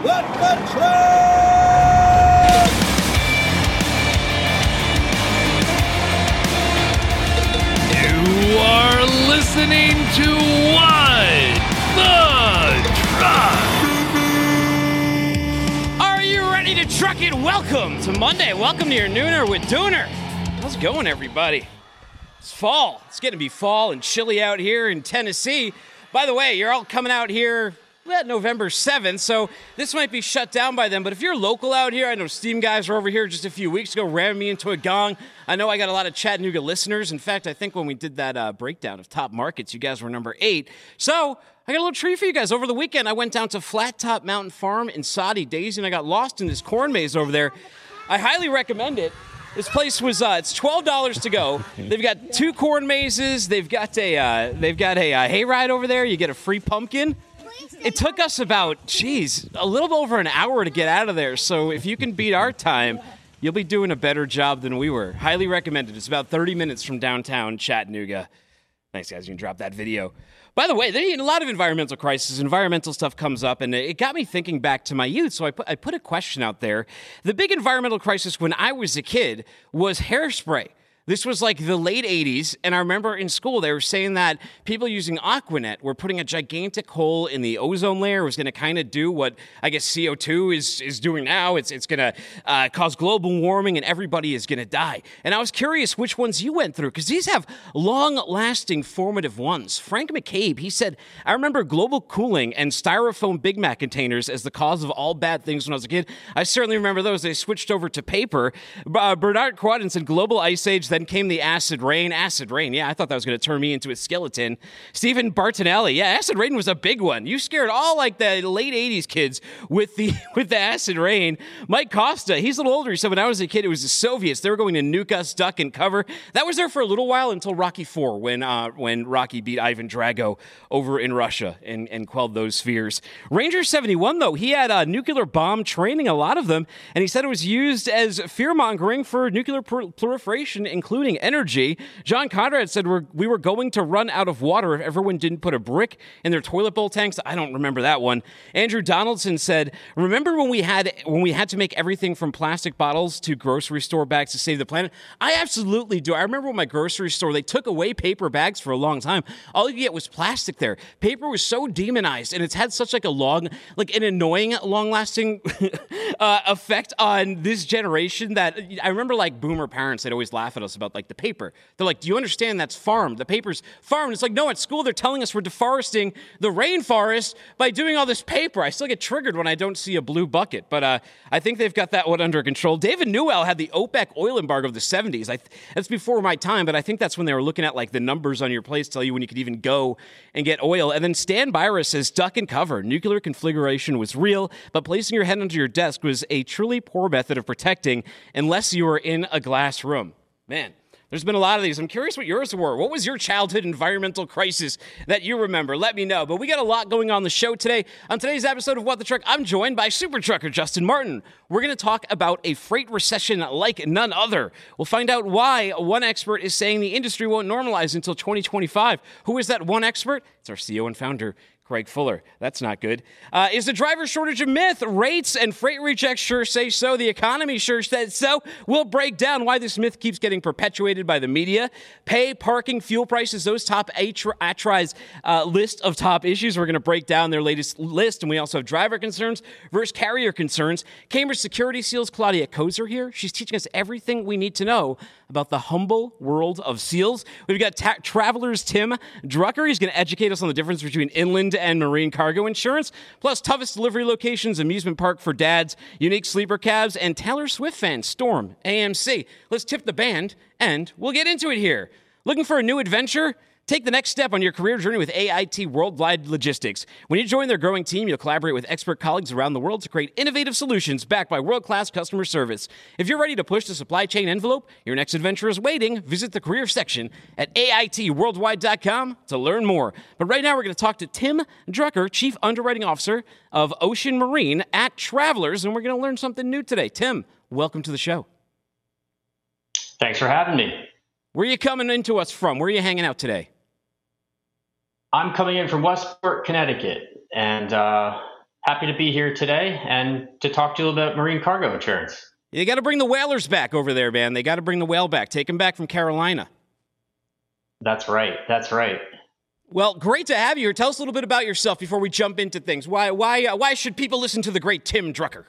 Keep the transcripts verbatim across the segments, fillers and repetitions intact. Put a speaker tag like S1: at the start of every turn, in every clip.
S1: Let the truck!
S2: You are listening to What the Truck.
S3: Are you ready to truck it? Welcome to Monday. Welcome to your Nooner with Dooner. How's it going, everybody? It's fall. It's getting to be fall and chilly out here in Tennessee. By the way, you're all coming out here well, November seventh, so this might be shut down by then. But if you're local out here, I know Steam guys were over here just a few weeks ago, ramming me into a gong. I know I got a lot of Chattanooga listeners. In fact, I think when we did that uh, breakdown of top markets, you guys were number eight. So I got a little treat for you guys. Over the weekend, I went down to Flat Top Mountain Farm in Saudi Daisy, and I got lost in this corn maze over there. I highly recommend it. This place was, uh, it's twelve dollars to go. They've got two corn mazes. They've got a, uh, they've got a uh, hayride over there. You get a free pumpkin. It took us about, geez, a little over an hour to get out of there. So if you can beat our time, you'll be doing a better job than we were. Highly recommended. It's about thirty minutes from downtown Chattanooga. Thanks, guys. You can drop that video. By the way, there are a lot of environmental crises. Environmental stuff comes up, and it got me thinking back to my youth. So I put, I put a question out there. The big environmental crisis when I was a kid was hairspray. This was like the late eighties, and I remember in school they were saying that people using Aquanet were putting a gigantic hole in the ozone layer. It was going to kind of do what I guess C O two is is doing now. It's it's going to uh, cause global warming, and everybody is going to die. And I was curious which ones you went through, because these have long-lasting, formative ones. Frank McCabe, he said, I remember global cooling and styrofoam Big Mac containers as the cause of all bad things when I was a kid. I certainly remember those. They switched over to paper. Uh, Bernard Quadden said global ice age, then came the acid rain. Acid rain, yeah, I thought that was going to turn me into a skeleton. Stephen Bartonelli, yeah, acid rain was a big one. You scared all like the late eighties kids with the with the acid rain. Mike Costa, he's a little older. He said when I was a kid, it was the Soviets. They were going to nuke us, duck, and cover. That was there for a little while until Rocky four, when uh, when Rocky beat Ivan Drago over in Russia and, and quelled those fears. Ranger seventy-one, though, he had uh, nuclear bomb training, a lot of them, and he said it was used as fear-mongering for nuclear pr- proliferation, including energy. John Conrad said we're, we were going to run out of water if everyone didn't put a brick in their toilet bowl tanks. I don't remember that one. Andrew Donaldson said, remember when we had when we had to make everything from plastic bottles to grocery store bags to save the planet? I absolutely do. I remember when my grocery store, they took away paper bags for a long time. All you get was plastic there. Paper was so demonized, and it's had such like a long, like an annoying, long-lasting uh, effect on this generation that I remember like boomer parents, they'd always laugh at us about like the paper. They're like, do you understand that's farmed? The paper's farmed. It's like, no, at school they're telling us we're deforesting the rainforest by doing all this paper. I still get triggered when I don't see a blue bucket, but uh, I think they've got that one under control. David Newell had the OPEC oil embargo of the seventies. I th- that's before my time, but I think that's when they were looking at like the numbers on your place to tell you when you could even go and get oil. And then Stan Byra says, duck and cover. Nuclear conflagration was real, but placing your head under your desk was a truly poor method of protecting unless you were in a glass room. Man. There's been a lot of these. I'm curious what yours were. What was your childhood environmental crisis that you remember? Let me know. But we got a lot going on the show today. On today's episode of What the Truck, I'm joined by Super Trucker Justin Martin. We're going to talk about a freight recession like none other. We'll find out why one expert is saying the industry won't normalize until twenty twenty-five. Who is that one expert? It's our C E O and founder, Craig Fuller. That's not good. Uh, is the driver shortage a myth? Rates and freight rejects sure say so. The economy sure says so. We'll break down why this myth keeps getting perpetuated by the media. Pay, parking, fuel prices, those top ATRI's uh, list of top issues. We're going to break down their latest list. And we also have driver concerns versus carrier concerns. Cambridge Security Seals Claudia Kozer here. She's teaching us everything we need to know about the humble world of seals. We've got ta- Travelers Tim Drucker. He's going to educate us on the difference between inland and marine cargo insurance, plus toughest delivery locations, amusement park for dads, unique sleeper cabs, and Taylor Swift fans, Storm, A M C. Let's tip the band, and we'll get into it here. Looking for a new adventure? Take the next step on your career journey with A I T Worldwide Logistics. When you join their growing team, you'll collaborate with expert colleagues around the world to create innovative solutions backed by world-class customer service. If you're ready to push the supply chain envelope, your next adventure is waiting. Visit the career section at A I T worldwide dot com to learn more. But right now, we're going to talk to Tim Drucker, Chief Underwriting Officer of Ocean Marine at Travelers, and we're going to learn something new today. Tim, welcome to the show.
S4: Thanks for having me.
S3: Where are you coming into us from? Where are you hanging out today?
S4: I'm coming in from Westport, Connecticut, and uh, Happy to be here today and to talk to you about marine cargo insurance.
S3: You got to bring the whalers back over there, man. They got to bring the whale back. Take them back from Carolina.
S4: That's right. That's right.
S3: Well, great to have you here. Tell us a little bit about yourself before we jump into things. Why, why, uh, why should people listen to the great Tim Drucker?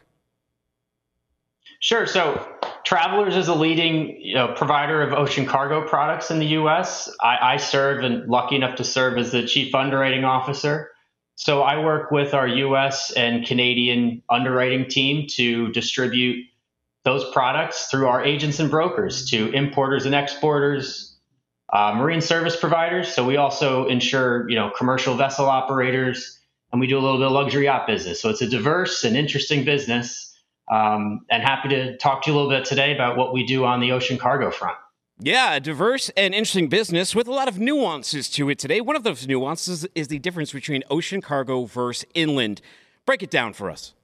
S4: Sure. So, Travelers is a leading you know, provider of ocean cargo products in the U S. I, I serve and lucky enough to serve as the chief underwriting officer. So I work with our U S and Canadian underwriting team to distribute those products through our agents and brokers to importers and exporters, uh, marine service providers. So we also insure, you know, commercial vessel operators, and we do a little bit of luxury yacht business. So it's a diverse and interesting business. Um, and happy to talk to you a little bit today about what we do on the ocean cargo front.
S3: Yeah, a diverse and interesting business with a lot of nuances to it today. One of those nuances is the difference between ocean cargo versus inland. Break it down for us.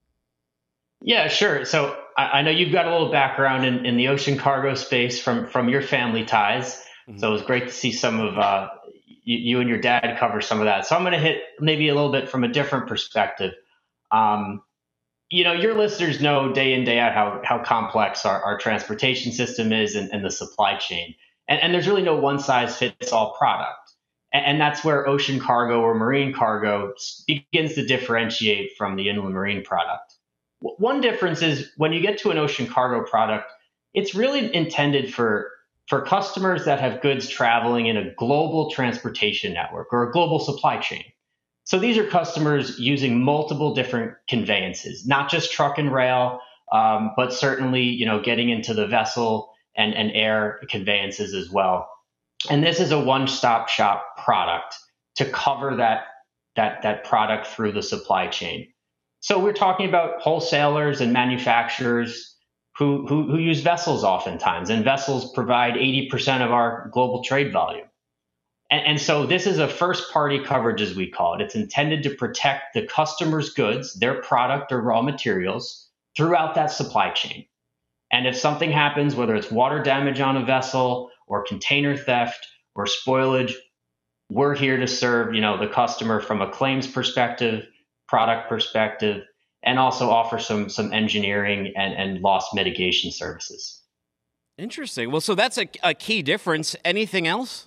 S4: Yeah, sure. So I, I know you've got a little background in, in the ocean cargo space from, from your family ties. Mm-hmm. So it was great to see some of uh, you, you and your dad cover some of that. So I'm going to hit maybe a little bit from a different perspective. Um, You know, your listeners know day in, day out how, how complex our, our transportation system is and, and the supply chain. And, and there's really no one size fits all product. And, and that's where ocean cargo or marine cargo begins to differentiate from the inland marine product. One difference is when you get to an ocean cargo product, it's really intended for, for customers that have goods traveling in a global transportation network or a global supply chain. So these are customers using multiple different conveyances, not just truck and rail, um, but certainly, you know, getting into the vessel and, and air conveyances as well. And this is a one-stop shop product to cover that, that, that product through the supply chain. So we're talking about wholesalers and manufacturers who, who, who use vessels oftentimes, and vessels provide eighty percent of our global trade volume. And so this is a first party coverage, as we call it. It's intended to protect the customer's goods, their product or raw materials throughout that supply chain. And if something happens, whether it's water damage on a vessel or container theft or spoilage, we're here to serve, you know, the customer from a claims perspective, product perspective, and also offer some, some engineering and, and loss mitigation services.
S3: Interesting. Well, so that's a, a key difference. Anything else?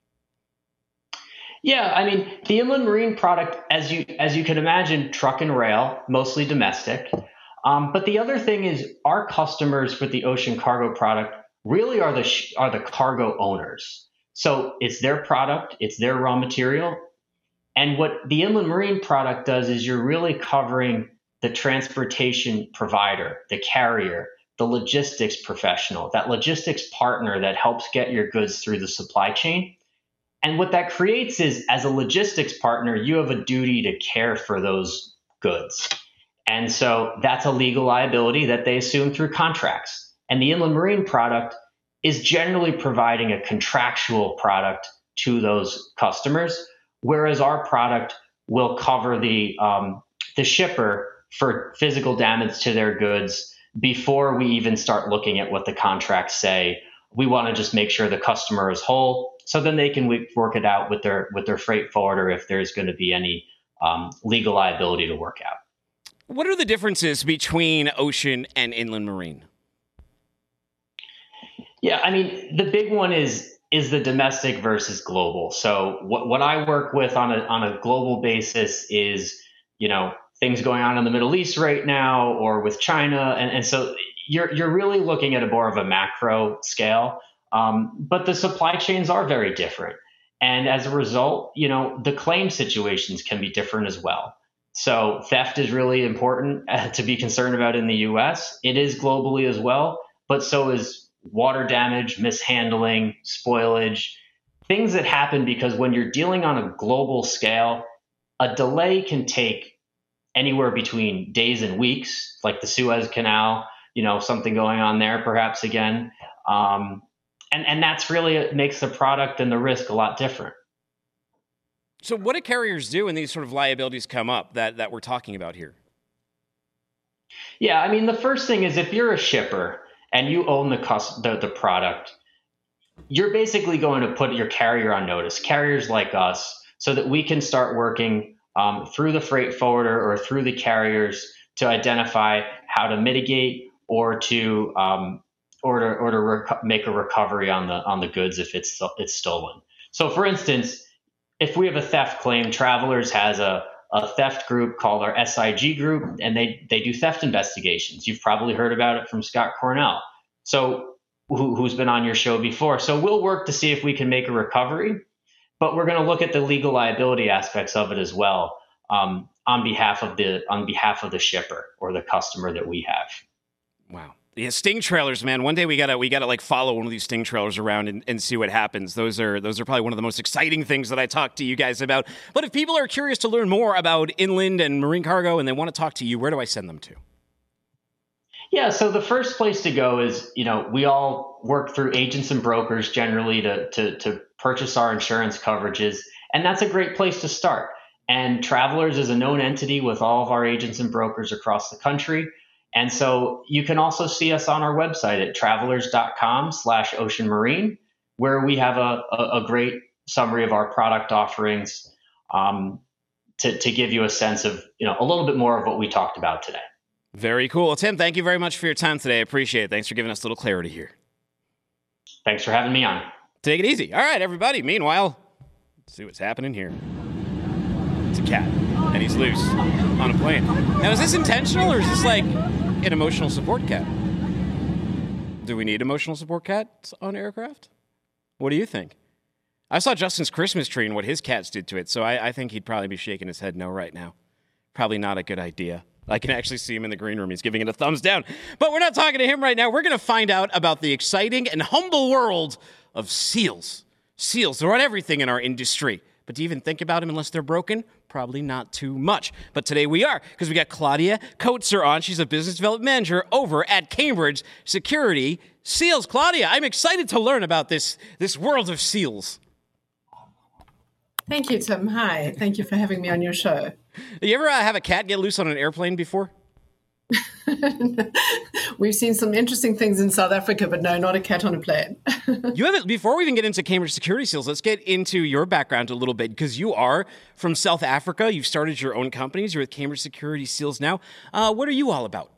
S4: Yeah, I mean, the inland marine product, as you as you can imagine, truck and rail, mostly domestic. Um, but the other thing is our customers for the ocean cargo product really are the sh- are the cargo owners. So it's their product, it's their raw material. And what the inland marine product does is you're really covering the transportation provider, the carrier, the logistics professional, that logistics partner that helps get your goods through the supply chain. And what that creates is, as a logistics partner, you have a duty to care for those goods. And so that's a legal liability that they assume through contracts. And the inland marine product is generally providing a contractual product to those customers, whereas our product will cover the, um, the shipper for physical damage to their goods before we even start looking at what the contracts say. We want to just make sure the customer is whole, so then they can work it out with their with their freight forwarder if there's going to be any um, legal liability to work out.
S3: What are the differences between ocean and inland marine?
S4: Yeah, I mean, the big one is is the domestic versus global. So what what I work with on a on a global basis is, you know, things going on in the Middle East right now or with China, and, and so you're you're really looking at a more of a macro scale. Um, but the supply chains are very different. And as a result, you know, the claim situations can be different as well. So theft is really important uh, to be concerned about in the U S. It is globally as well, but so is water damage, mishandling, spoilage, things that happen because when you're dealing on a global scale, a delay can take anywhere between days and weeks, like the Suez Canal, you know, something going on there perhaps again. Um, And and that's really it makes the product and the risk a lot different.
S3: So what do carriers do when these sort of liabilities come up that, that we're talking about here?
S4: Yeah, I mean, the first thing is if you're a shipper and you own the cost, the, the product, you're basically going to put your carrier on notice, carriers like us, so that we can start working um, through the freight forwarder or through the carriers to identify how to mitigate or to um, or to, or to rec- make a recovery on the on the goods if it's it's stolen. So, for instance, if we have a theft claim, Travelers has a a theft group called our S I G group, and they they do theft investigations. You've probably heard about it from Scott Cornell, so who, who's been on your show before. So we'll work to see if we can make a recovery, but we're going to look at the legal liability aspects of it as well, um, on behalf of the on behalf of the shipper or the customer that we have.
S3: Wow. Yeah, Sting trailers, man. One day we gotta we gotta like follow one of these Sting trailers around and, and see what happens. Those are those are probably one of the most exciting things that I talk to you guys about. But if people are curious to learn more about inland and marine cargo and they want to talk to you, where do I send them to?
S4: Yeah, so the first place to go is, you know, we all work through agents and brokers generally to to to purchase our insurance coverages, and that's a great place to start. And Travelers is a known entity with all of our agents and brokers across the country. And so you can also see us on our website at travelers.com slash ocean marine, where we have a, a, a great summary of our product offerings, um, to, to give you a sense of, you know, a little bit more of what we talked about today.
S3: Very cool. Well, Tim, thank you very much for your time today. I appreciate it. Thanks for giving us a little clarity here.
S4: Thanks for having me on.
S3: Take it easy. All right, everybody. Meanwhile, let's see what's happening here. It's a cat, and he's loose on a plane. Now, is this intentional, or is this like an emotional support cat? Do we need emotional support cats on aircraft? What do you think? I saw Justin's Christmas tree and what his cats did to it, so I, I think he'd probably be shaking his head no right now. Probably not a good idea. I can actually see him in the green room. He's giving it a thumbs down. But we're not talking to him right now. We're going to find out about the exciting and humble world of seals. Seals, they're on everything in our industry. But do you even think about them unless they're broken? Probably not too much. But today we are, because we got Claudia Coetzer on. She's a business development manager over at Cambridge Security Seals. Claudia, I'm excited to learn about this, this world of seals.
S1: Thank you, Tim. Hi. Thank you for having me on your show.
S3: You ever uh, have a cat get loose on an airplane before?
S1: We've seen some interesting things in South Africa, but no, not a cat on a plane.
S3: You haven't. Before we even get into Cambridge Security Seals, let's get into your background a little bit, because you are from South Africa. You've started your own companies. You're with Cambridge Security Seals now. Uh, what are you all about?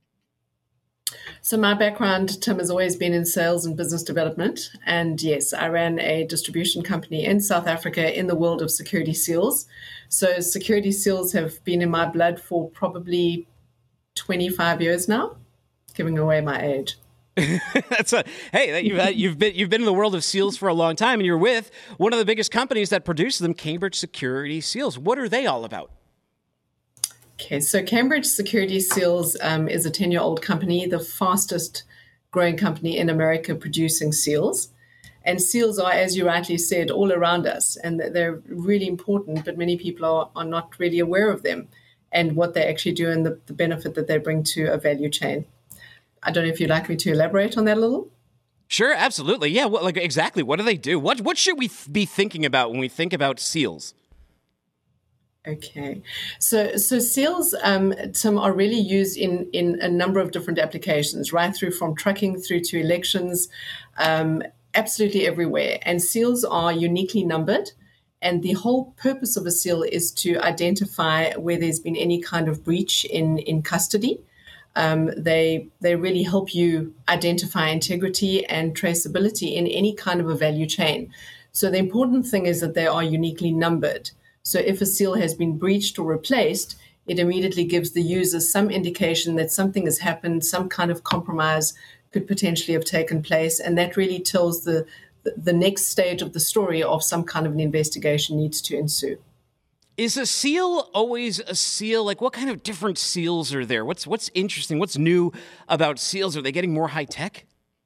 S1: So my background, Tim, has always been in sales and business development. And yes, I ran a distribution company in South Africa in the world of security seals. So security seals have been in my blood for probably twenty-five years now, giving away my age.
S3: That's a hey. You've had, you've been you've been in the world of seals for a long time, and you're with one of the biggest companies that produces them, Cambridge Security Seals. What are they all about?
S1: Okay, so Cambridge Security Seals um, is a ten-year-old company, the fastest growing company in America producing seals. And seals are, as you rightly said, all around us, and they're really important, but many people are, are not really aware of them and what they actually do and the, the benefit that they bring to a value chain. I don't know if you'd like me to elaborate on that a little.
S3: Sure, absolutely. Yeah, well, like exactly. What do they do? What what should we th- be thinking about when we think about seals?
S1: Okay, so so seals, um, Tim, are really used in, in a number of different applications, right through from trucking through to elections, um, absolutely everywhere. And seals are uniquely numbered. And the whole purpose of a seal is to identify where there's been any kind of breach in, in custody. Um, they they really help you identify integrity and traceability in any kind of a value chain. So the important thing is that they are uniquely numbered. So if a seal has been breached or replaced, it immediately gives the user some indication that something has happened, some kind of compromise could potentially have taken place. And that really tells the, the, the next stage of the story of some kind of an investigation needs to ensue.
S3: Is a seal always a seal? Like, what kind of different seals are there? What's what's interesting? What's new about seals? Are they getting more high tech?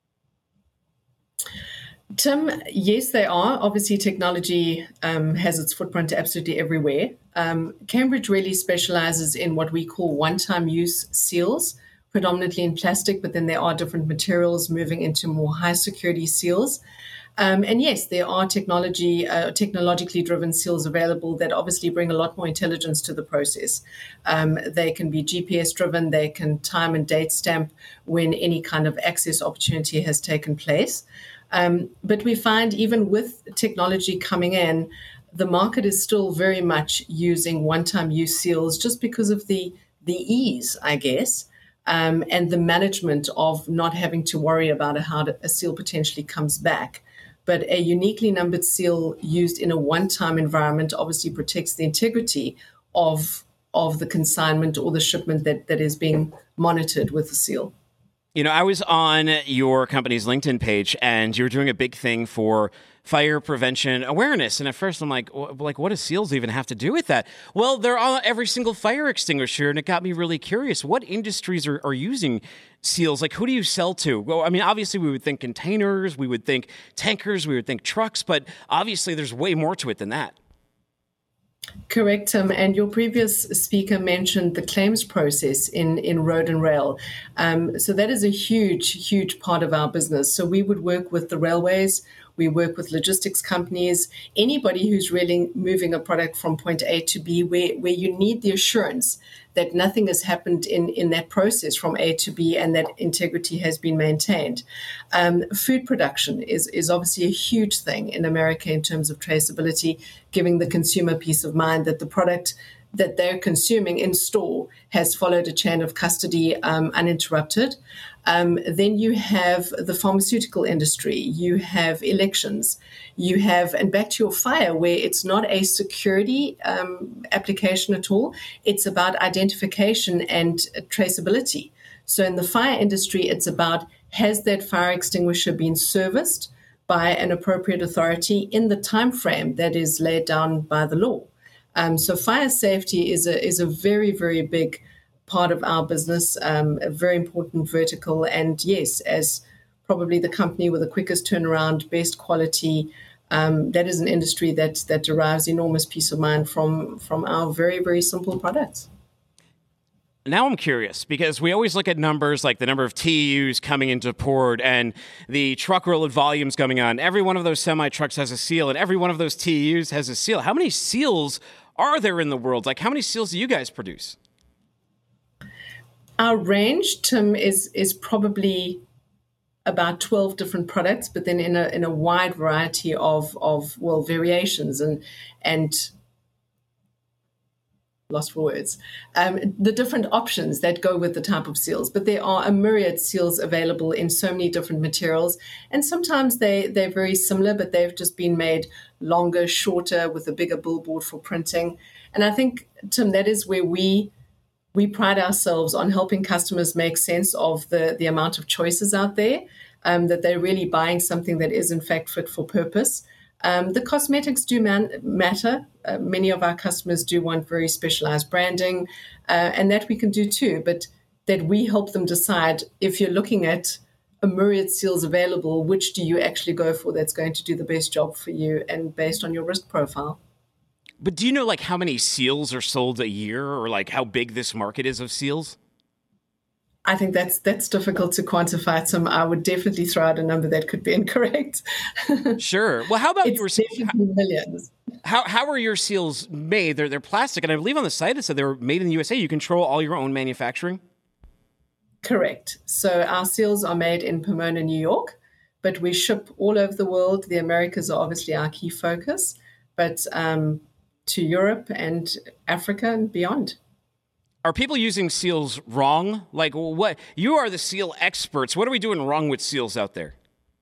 S1: Tim, yes, they are. Obviously, technology um, has its footprint absolutely everywhere. Um, Cambridge really specializes in what we call one-time use seals, predominantly in plastic, but then there are different materials moving into more high-security seals. Um, and yes, there are technology, uh, technologically driven seals available that obviously bring a lot more intelligence to the process. Um, they can be G P S driven. They can time and date stamp when any kind of access opportunity has taken place. Um, but we find even with technology coming in, the market is still very much using one-time use seals just because of the the ease, I guess, um, and the management of not having to worry about how a seal potentially comes back. But a uniquely numbered seal used in a one-time environment obviously protects the integrity of of the consignment or the shipment that, that is being monitored with the seal.
S3: You know, I was on your company's LinkedIn page, and you were doing a big thing for fire prevention awareness. And at first I'm like, like, what does seals even have to do with that? Well, they're on every single fire extinguisher, and it got me really curious. What industries are, are using seals? Like, who do you sell to? Well, I mean, obviously we would think containers, we would think tankers, we would think trucks, but obviously there's way more to it than that.
S1: Correct, Tim. And your previous speaker mentioned the claims process in, in road and rail. Um, so that is a huge, huge part of our business. So we would work with the railways. We work with logistics companies, anybody who's really moving a product from point A to B, where, where you need the assurance that nothing has happened in, in that process from A to B and that integrity has been maintained. Um, food production is, is obviously a huge thing in America in terms of traceability, giving the consumer peace of mind that the product that they're consuming in store has followed a chain of custody um, uninterrupted. Um, then you have the pharmaceutical industry, you have elections, you have, and back to your fire, where it's not a security um, application at all, it's about identification and traceability. So in the fire industry, it's about, has that fire extinguisher been serviced by an appropriate authority in the time frame that is laid down by the law? Um, so fire safety is a is a very, very big part of our business, um, a very important vertical. And yes, as probably the company with the quickest turnaround, best quality, um, that is an industry that that derives enormous peace of mind from from our very, very simple products.
S3: Now I'm curious, because we always look at numbers like the number of T E Us coming into port and the truck roll volumes coming on. Every one of those semi-trucks has a seal, and every one of those T E Us has a seal. How many seals are there in the world? Like, how many seals do you guys produce?
S1: Our range, Tim, is is probably about twelve different products, but then in a in a wide variety of of well variations and and lost for words, um, the different options that go with the type of seals. But there are a myriad seals available in so many different materials, and sometimes they they're very similar, but they've just been made longer, shorter, with a bigger billboard for printing. And I think, Tim, that is where we we pride ourselves on helping customers make sense of the the amount of choices out there, um, that they're really buying something that is in fact fit for purpose. Um, the cosmetics do man- matter. Uh, many of our customers do want very specialized branding, uh, and that we can do too, but that we help them decide, if you're looking at a myriad seals available, which do you actually go for that's going to do the best job for you and based on your risk profile.
S3: But do you know like how many seals are sold a year, or like how big this market is of seals?
S1: I think that's that's difficult to quantify. Some I would definitely throw out a number that could be incorrect.
S3: Sure. Well, how about
S1: it's
S3: your definitely
S1: millions?
S3: How how are your seals made? They're they're plastic, and I believe on the site it said they were made in the U S A. You control all your own manufacturing.
S1: Correct. So our seals are made in Pomona, New York, but we ship all over the world. The Americas are obviously our key focus, but um, to Europe and Africa and beyond.
S3: Are people using seals wrong? Like, what? You are the seal experts. What are we doing wrong with seals out there?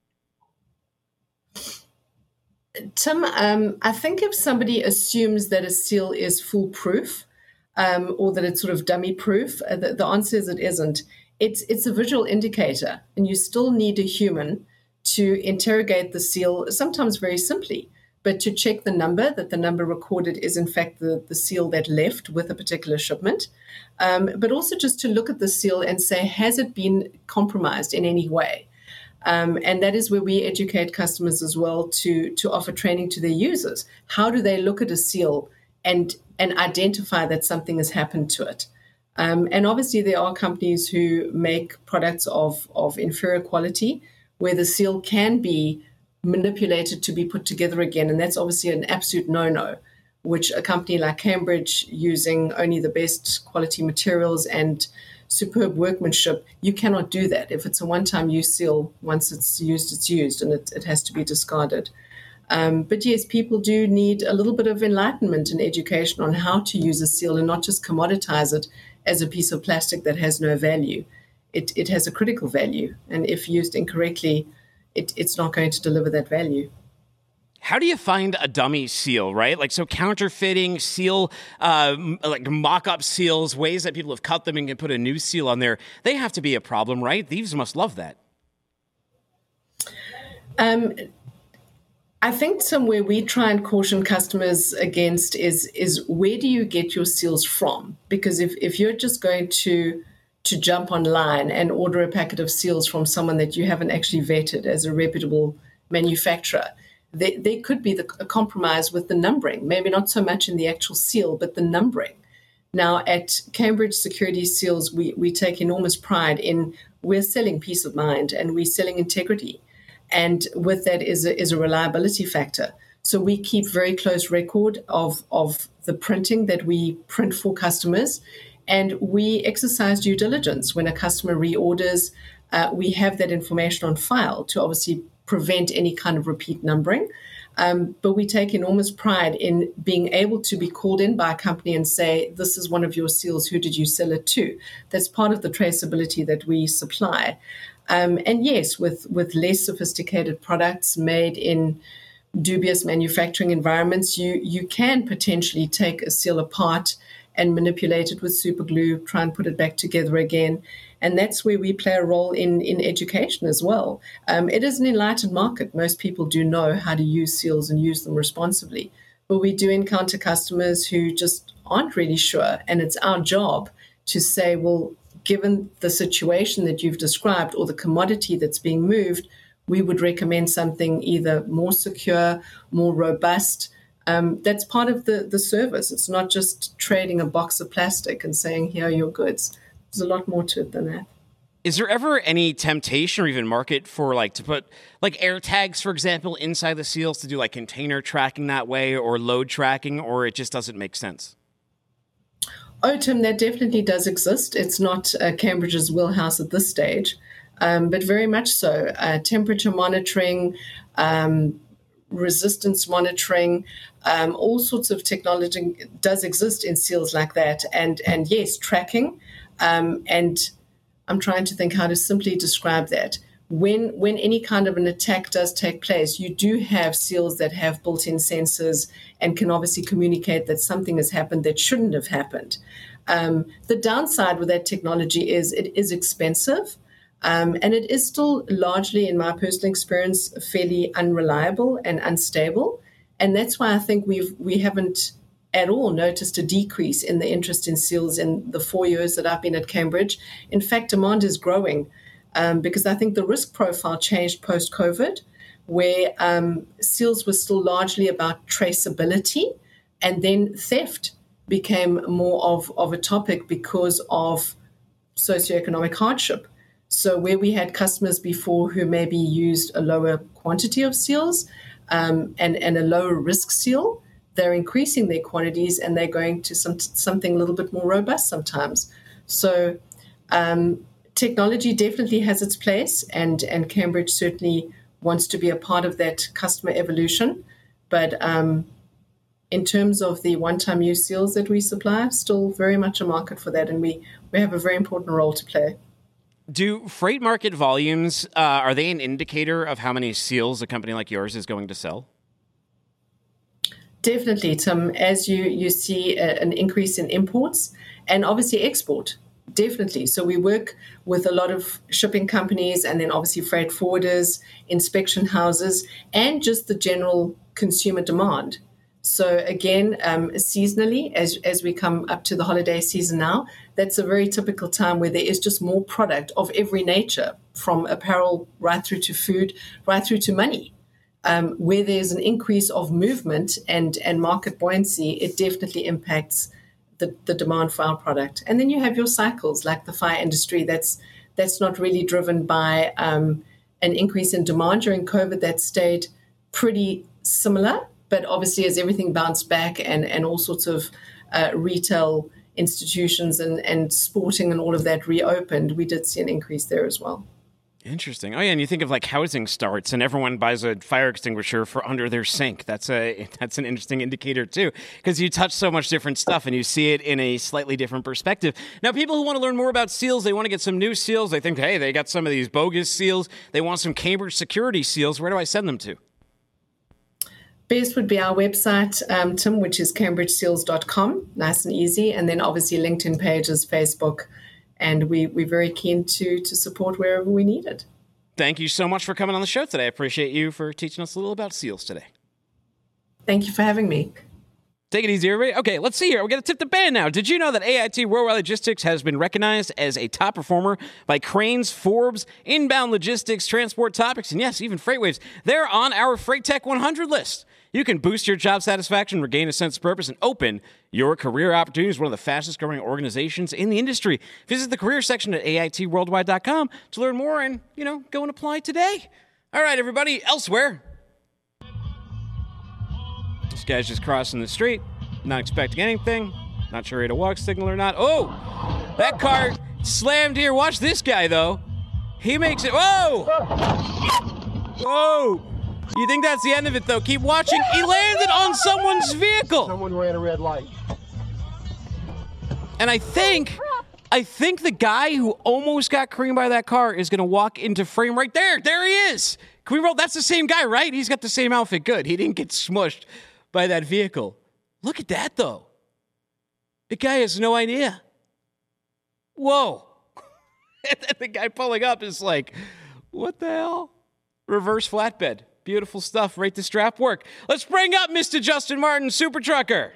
S1: Tim, um, I think if somebody assumes that a seal is foolproof um, or that it's sort of dummy proof, uh, the, the answer is it isn't. It's, it's a visual indicator, and you still need a human to interrogate the seal, sometimes very simply, but to check the number, that the number recorded is in fact the, the seal that left with a particular shipment, um, but also just to look at the seal and say, has it been compromised in any way? Um, and that is where we educate customers as well to, to offer training to their users. How do they look at a seal and, and identify that something has happened to it? Um, and obviously there are companies who make products of, of inferior quality where the seal can be manipulated to be put together again. And that's obviously an absolute no-no, which a company like Cambridge, using only the best quality materials and superb workmanship, you cannot do that. If it's a one-time use seal, once it's used, it's used, and it, it has to be discarded. Um, but yes, people do need a little bit of enlightenment and education on how to use a seal and not just commoditize it as a piece of plastic that has no value. It, it has a critical value, and if used incorrectly, it, it's not going to deliver that value.
S3: How do you find a dummy seal, right? Like, so counterfeiting, seal, uh, like mock-up seals, ways that people have cut them and can put a new seal on there, they have to be a problem, right? Thieves must love that.
S1: Um, I think somewhere we try and caution customers against is is where do you get your seals from? Because if, if you're just going to to jump online and order a packet of seals from someone that you haven't actually vetted as a reputable manufacturer, there, there could be the, a compromise with the numbering, maybe not so much in the actual seal, but the numbering. Now, at Cambridge Security Seals, we, we take enormous pride in we're selling peace of mind and we're selling integrity. And with that is a, is a reliability factor. So we keep very close record of, of the printing that we print for customers. And we exercise due diligence. When a customer reorders, uh, we have that information on file to obviously prevent any kind of repeat numbering. Um, but we take enormous pride in being able to be called in by a company and say, this is one of your seals, who did you sell it to? That's part of the traceability that we supply. Um, and yes, with, with less sophisticated products made in dubious manufacturing environments, you, you can potentially take a seal apart and manipulate it with super glue, try and put it back together again. And that's where we play a role in, in education as well. Um, it is an enlightened market. Most people do know how to use seals and use them responsibly. But we do encounter customers who just aren't really sure. And it's our job to say, well, given the situation that you've described or the commodity that's being moved, we would recommend something either more secure, more robust. Um, that's part of the, the service. It's not just trading a box of plastic and saying, here are your goods. There's a lot more to it than that.
S3: Is there ever any temptation or even market for like to put like air tags, for example, inside the seals to do like container tracking that way or load tracking, or it just doesn't make sense?
S1: Oh, Tim, that definitely does exist. It's not uh, Cambridge's wheelhouse at this stage, um, but very much so. Uh, temperature monitoring, um, resistance monitoring, um, all sorts of technology does exist in seals like that. And, and yes, tracking. Um, and I'm trying to think how to simply describe that. When when any kind of an attack does take place, you do have seals that have built-in sensors and can obviously communicate that something has happened that shouldn't have happened. Um, the downside with that technology is it is expensive, um, and it is still largely, in my personal experience, fairly unreliable and unstable. And that's why I think we've we haven't at all noticed a decrease in the interest in seals in the four years that I've been at Cambridge. In fact, demand is growing. Um, because I think the risk profile changed post-COVID, where um, seals were still largely about traceability, and then theft became more of, of a topic because of socioeconomic hardship. So where we had customers before who maybe used a lower quantity of seals um, and, and a lower risk seal, they're increasing their quantities and they're going to some, something a little bit more robust sometimes. So um, technology definitely has its place, and, and Cambridge certainly wants to be a part of that customer evolution. But um, in terms of the one-time use seals that we supply, still very much a market for that, and we, we have a very important role to play.
S3: Do freight market volumes, uh, are they an indicator of how many seals a company like yours is going to sell?
S1: Definitely, Tim. As you, you see a, an increase in imports and obviously export. Definitely. So we work with a lot of shipping companies and then obviously freight forwarders, inspection houses, and just the general consumer demand. So again, um, seasonally, as, as we come up to the holiday season now, that's a very typical time where there is just more product of every nature, from apparel right through to food, right through to money. Um, where there's an increase of movement and, and market buoyancy, it definitely impacts The, the demand for our product. And then you have your cycles like the fire industry that's that's not really driven by um, an increase in demand. During COVID, that stayed pretty similar, but obviously as everything bounced back and, and all sorts of uh, retail institutions and, and sporting and all of that reopened, we did see an increase there as well.
S3: Interesting. Oh yeah, and you think of like housing starts, and everyone buys a fire extinguisher for under their sink. That's a that's an interesting indicator too, because you touch so much different stuff and you see it in a slightly different perspective. Now, people who want to learn more about seals, they want to get some new seals. They think, hey, they got some of these bogus seals. They want some Cambridge security seals. Where do I send them to?
S1: Best would be our website, um, Tim, which is cambridge seals dot com. Nice and easy, and then obviously LinkedIn pages, Facebook. And we, we're very keen to to support wherever we need it.
S3: Thank you so much for coming on the show today. I appreciate you for teaching us a little about seals today.
S1: Thank you for having me.
S3: Take it easy, everybody. Okay, let's see here. We're going to tip the band now. Did you know that A I T Worldwide Logistics has been recognized as a top performer by Cranes, Forbes, Inbound Logistics, Transport Topics, and yes, even FreightWaves? They're on our Freight Tech one hundred list. You can boost your job satisfaction, regain a sense of purpose, and open your career opportunities. One of the fastest growing organizations in the industry. Visit the career section at A I T worldwide dot com to learn more and, you know, go and apply today. All right, everybody, elsewhere. This guy's just crossing the street, not expecting anything, not sure he had a walk signal or not. Oh, that car slammed here. Watch this guy, though. He makes it. Whoa! Whoa! You think that's the end of it, though? Keep watching. He landed on someone's vehicle.
S5: Someone ran a red light.
S3: And I think, I think the guy who almost got creamed by that car is going to walk into frame right there. There he is. Can we roll? That's the same guy, right? He's got the same outfit. Good. He didn't get smushed by that vehicle. Look at that, though. The guy has no idea. Whoa. And the guy pulling up is like, what the hell? Reverse flatbed. Beautiful stuff. Rate the strap work. Let's bring up Mister Justin Martin, Super Trucker.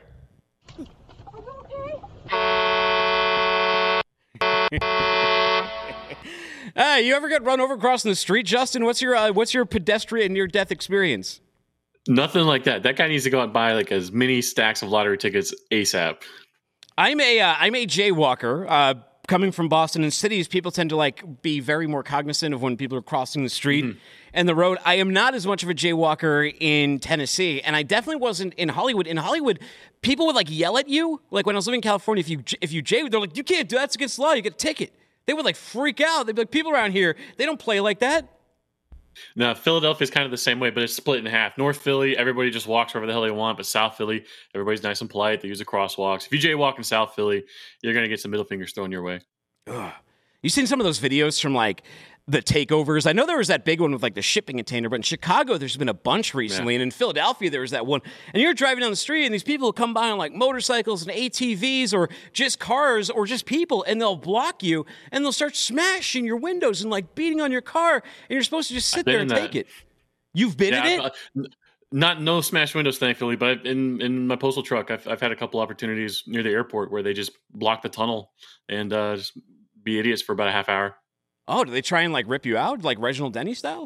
S3: Hey, you ever get run over crossing the street, Justin? What's your uh, what's your pedestrian near-death experience?
S6: Nothing like that. That guy needs to go out and buy like as many stacks of lottery tickets ASAP.
S3: I'm a uh, I'm a jaywalker. Uh, coming from Boston and cities, people tend to like be very more cognizant of when people are crossing the street mm-hmm. and the road. I am not as much of a jaywalker in Tennessee, and I definitely wasn't in Hollywood. In Hollywood, people would like yell at you. Like when I was living in California, if you if you jay, they're like, you can't do that. That's against the law. You get a ticket. They would like freak out. They'd be like, people around here, they don't play like that.
S6: No, Philadelphia is kind of the same way, but it's split in half. North Philly, everybody just walks wherever the hell they want, but South Philly, everybody's nice and polite. They use the crosswalks. If you jaywalk in South Philly, you're going to get some middle fingers thrown your way.
S3: Ugh. You seen some of those videos from like the takeovers? I know there was that big one with like the shipping container, but in Chicago there's been a bunch recently, yeah. and in Philadelphia there was that one. And you're driving down the street, and these people will come by on like motorcycles and A T Vs or just cars or just people, and they'll block you, and they'll start smashing your windows and like beating on your car, and you're supposed to just sit there and take that. it. You've been yeah, in it?
S6: Uh, not no smashed windows, thankfully, but in, in my postal truck, I've, I've had a couple opportunities near the airport where they just block the tunnel and uh, just be idiots for about a half hour.
S3: Oh, do they try and like rip you out, like Reginald Denny style?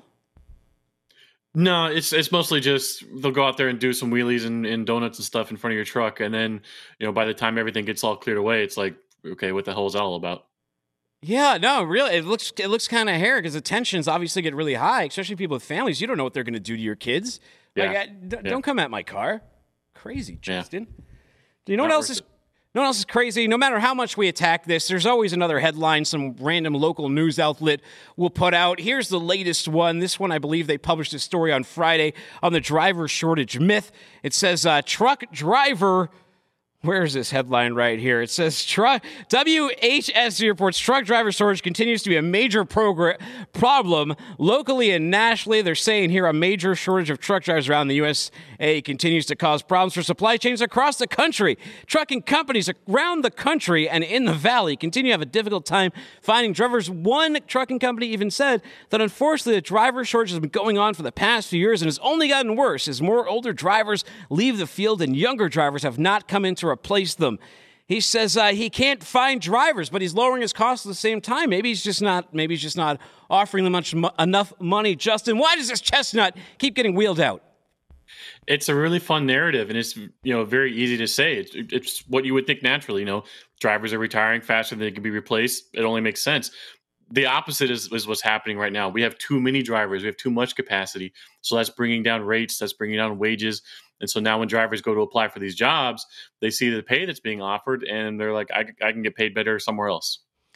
S6: No, it's it's mostly just they'll go out there and do some wheelies and, and donuts and stuff in front of your truck, and then you know by the time everything gets all cleared away, it's like, okay, what the hell is that all about?
S3: Yeah, no, really, it looks it looks kind of hairy because the tensions obviously get really high, especially people with families. You don't know what they're going to do to your kids. Like,
S6: yeah.
S3: I, d-
S6: yeah.
S3: don't come at my car. Crazy, Justin.
S6: Yeah.
S3: Do you know
S6: Not
S3: what else is?
S6: it.
S3: No one else is crazy. No matter how much we attack this, there's always another headline some random local news outlet will put out. Here's the latest one. This one, I believe they published a story on Friday on the driver shortage myth. It says, uh, truck driver... Where's this headline right here? It says, truck, W H S C reports truck driver shortage continues to be a major progr- problem locally and nationally. They're saying here a major shortage of truck drivers around the U S A continues to cause problems for supply chains across the country. Trucking companies around the country and in the valley continue to have a difficult time finding drivers. One trucking company even said that unfortunately the driver shortage has been going on for the past few years and has only gotten worse as more older drivers leave the field and younger drivers have not come into replace them. He says uh, he can't find drivers, but he's lowering his costs at the same time. Maybe he's just not. Maybe he's just not offering them much mo- enough money. Justin, why does this chestnut keep getting wheeled out?
S6: It's a really fun narrative, and it's you know very easy to say. It's, it's what you would think naturally. You know, drivers are retiring faster than they can be replaced. It only makes sense. The opposite is, is what's happening right now. We have too many drivers. We have too much capacity. So that's bringing down rates. That's bringing down wages. And so now when drivers go to apply for these jobs, they see the pay that's being offered, and they're like, I, I can get paid better somewhere else.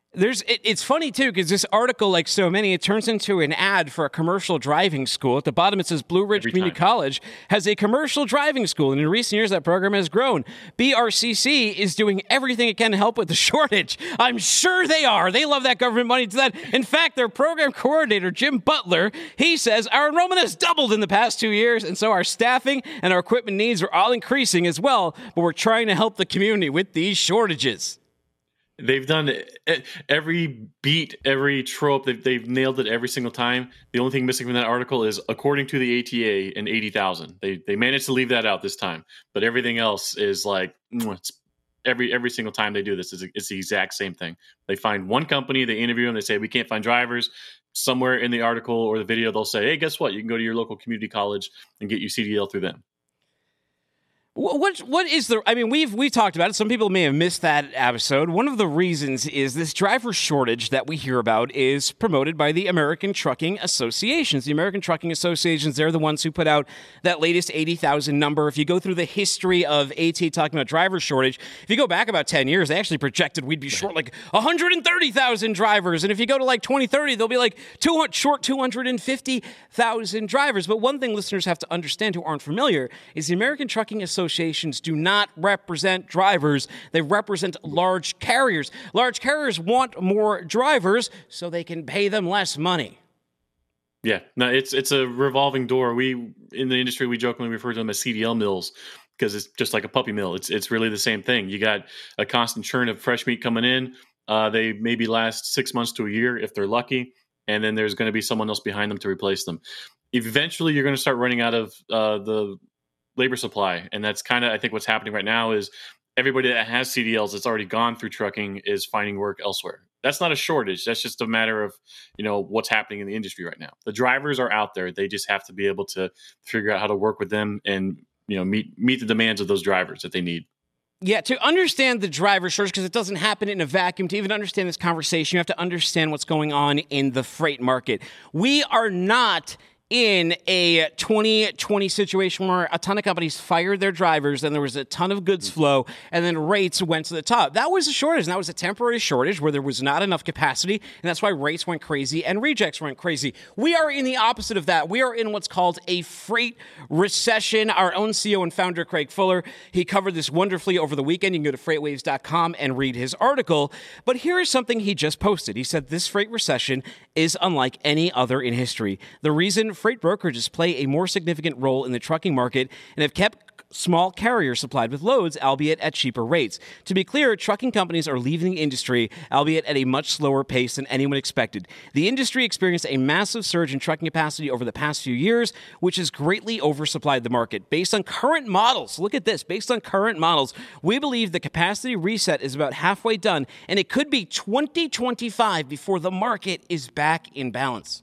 S3: There's it, it's funny too, because this article, like so many, it turns into an ad for a commercial driving school. At the bottom it says Blue Ridge
S6: Every
S3: Community
S6: time.
S3: College has a commercial driving school, and in recent years that program has grown. B R C C is doing everything it can to help with the shortage. I'm sure they are. They love that government money to that. In fact, their program coordinator, Jim Butler, he says our enrollment has doubled in the past two years, and so our staffing and our equipment needs are all increasing as well, but we're trying to help the community with these shortages.
S6: They've done every beat, every trope. They've, they've nailed it every single time. The only thing missing from that article is, according to the A T A, an eighty thousand. They they managed to leave that out this time, but everything else is like it's every every single time they do this. It's, it's the exact same thing. They find one company, they interview them, they say we can't find drivers. Somewhere in the article or the video, they'll say, hey, guess what? You can go to your local community college and get your C D L through them.
S3: What what is the? I mean, we've we've talked about it. Some people may have missed that episode. One of the reasons is this driver shortage that we hear about is promoted by the American Trucking Associations. The American Trucking Associations, they're the ones who put out that latest eighty thousand number. If you go through the history of A T A talking about driver shortage, if you go back about ten years, they actually projected we'd be short like one hundred thirty thousand drivers. And if you go to like twenty thirty, they'll be like two hundred, short two hundred fifty thousand drivers. But one thing listeners have to understand who aren't familiar is the American Trucking Associations do not represent drivers. They represent large carriers. Large carriers want more drivers so they can pay them less money.
S6: Yeah, no, it's it's a revolving door. We in the industry we jokingly refer to them as C D L mills because it's just like a puppy mill. It's it's really the same thing. You got a constant churn of fresh meat coming in. Uh, they maybe last six months to a year if they're lucky, and then there's going to be someone else behind them to replace them. Eventually, you're going to start running out of uh, the labor supply, and that's kind of I think what's happening right now is everybody that has C D Ls that's already gone through trucking is finding work elsewhere. That's not a shortage. That's just a matter of, you know, what's happening in the industry right now. The drivers are out there. They just have to be able to figure out how to work with them and, you know, meet meet the demands of those drivers that they need.
S3: Yeah, to understand the driver shortage, because it doesn't happen in a vacuum, to even understand this conversation, you have to understand what's going on in the freight market. We are not in a twenty twenty situation where a ton of companies fired their drivers and there was a ton of goods flow and then rates went to the top. That was a shortage, and that was a temporary shortage where there was not enough capacity, and that's why rates went crazy and rejects went crazy. We are in the opposite of that. We are in what's called a freight recession. Our own C E O and founder, Craig Fuller, he covered this wonderfully over the weekend. You can go to freightwaves dot com and read his article. But here is something he just posted. He said this freight recession is unlike any other in history. The reason freight brokerages play a more significant role in the trucking market and have kept small carriers supplied with loads, albeit at cheaper rates. To be clear, trucking companies are leaving the industry, albeit at a much slower pace than anyone expected. The industry experienced a massive surge in trucking capacity over the past few years, which has greatly oversupplied the market. Based on current models, look at this, based on current models, we believe the capacity reset is about halfway done, and it could be twenty twenty-five before the market is back in balance.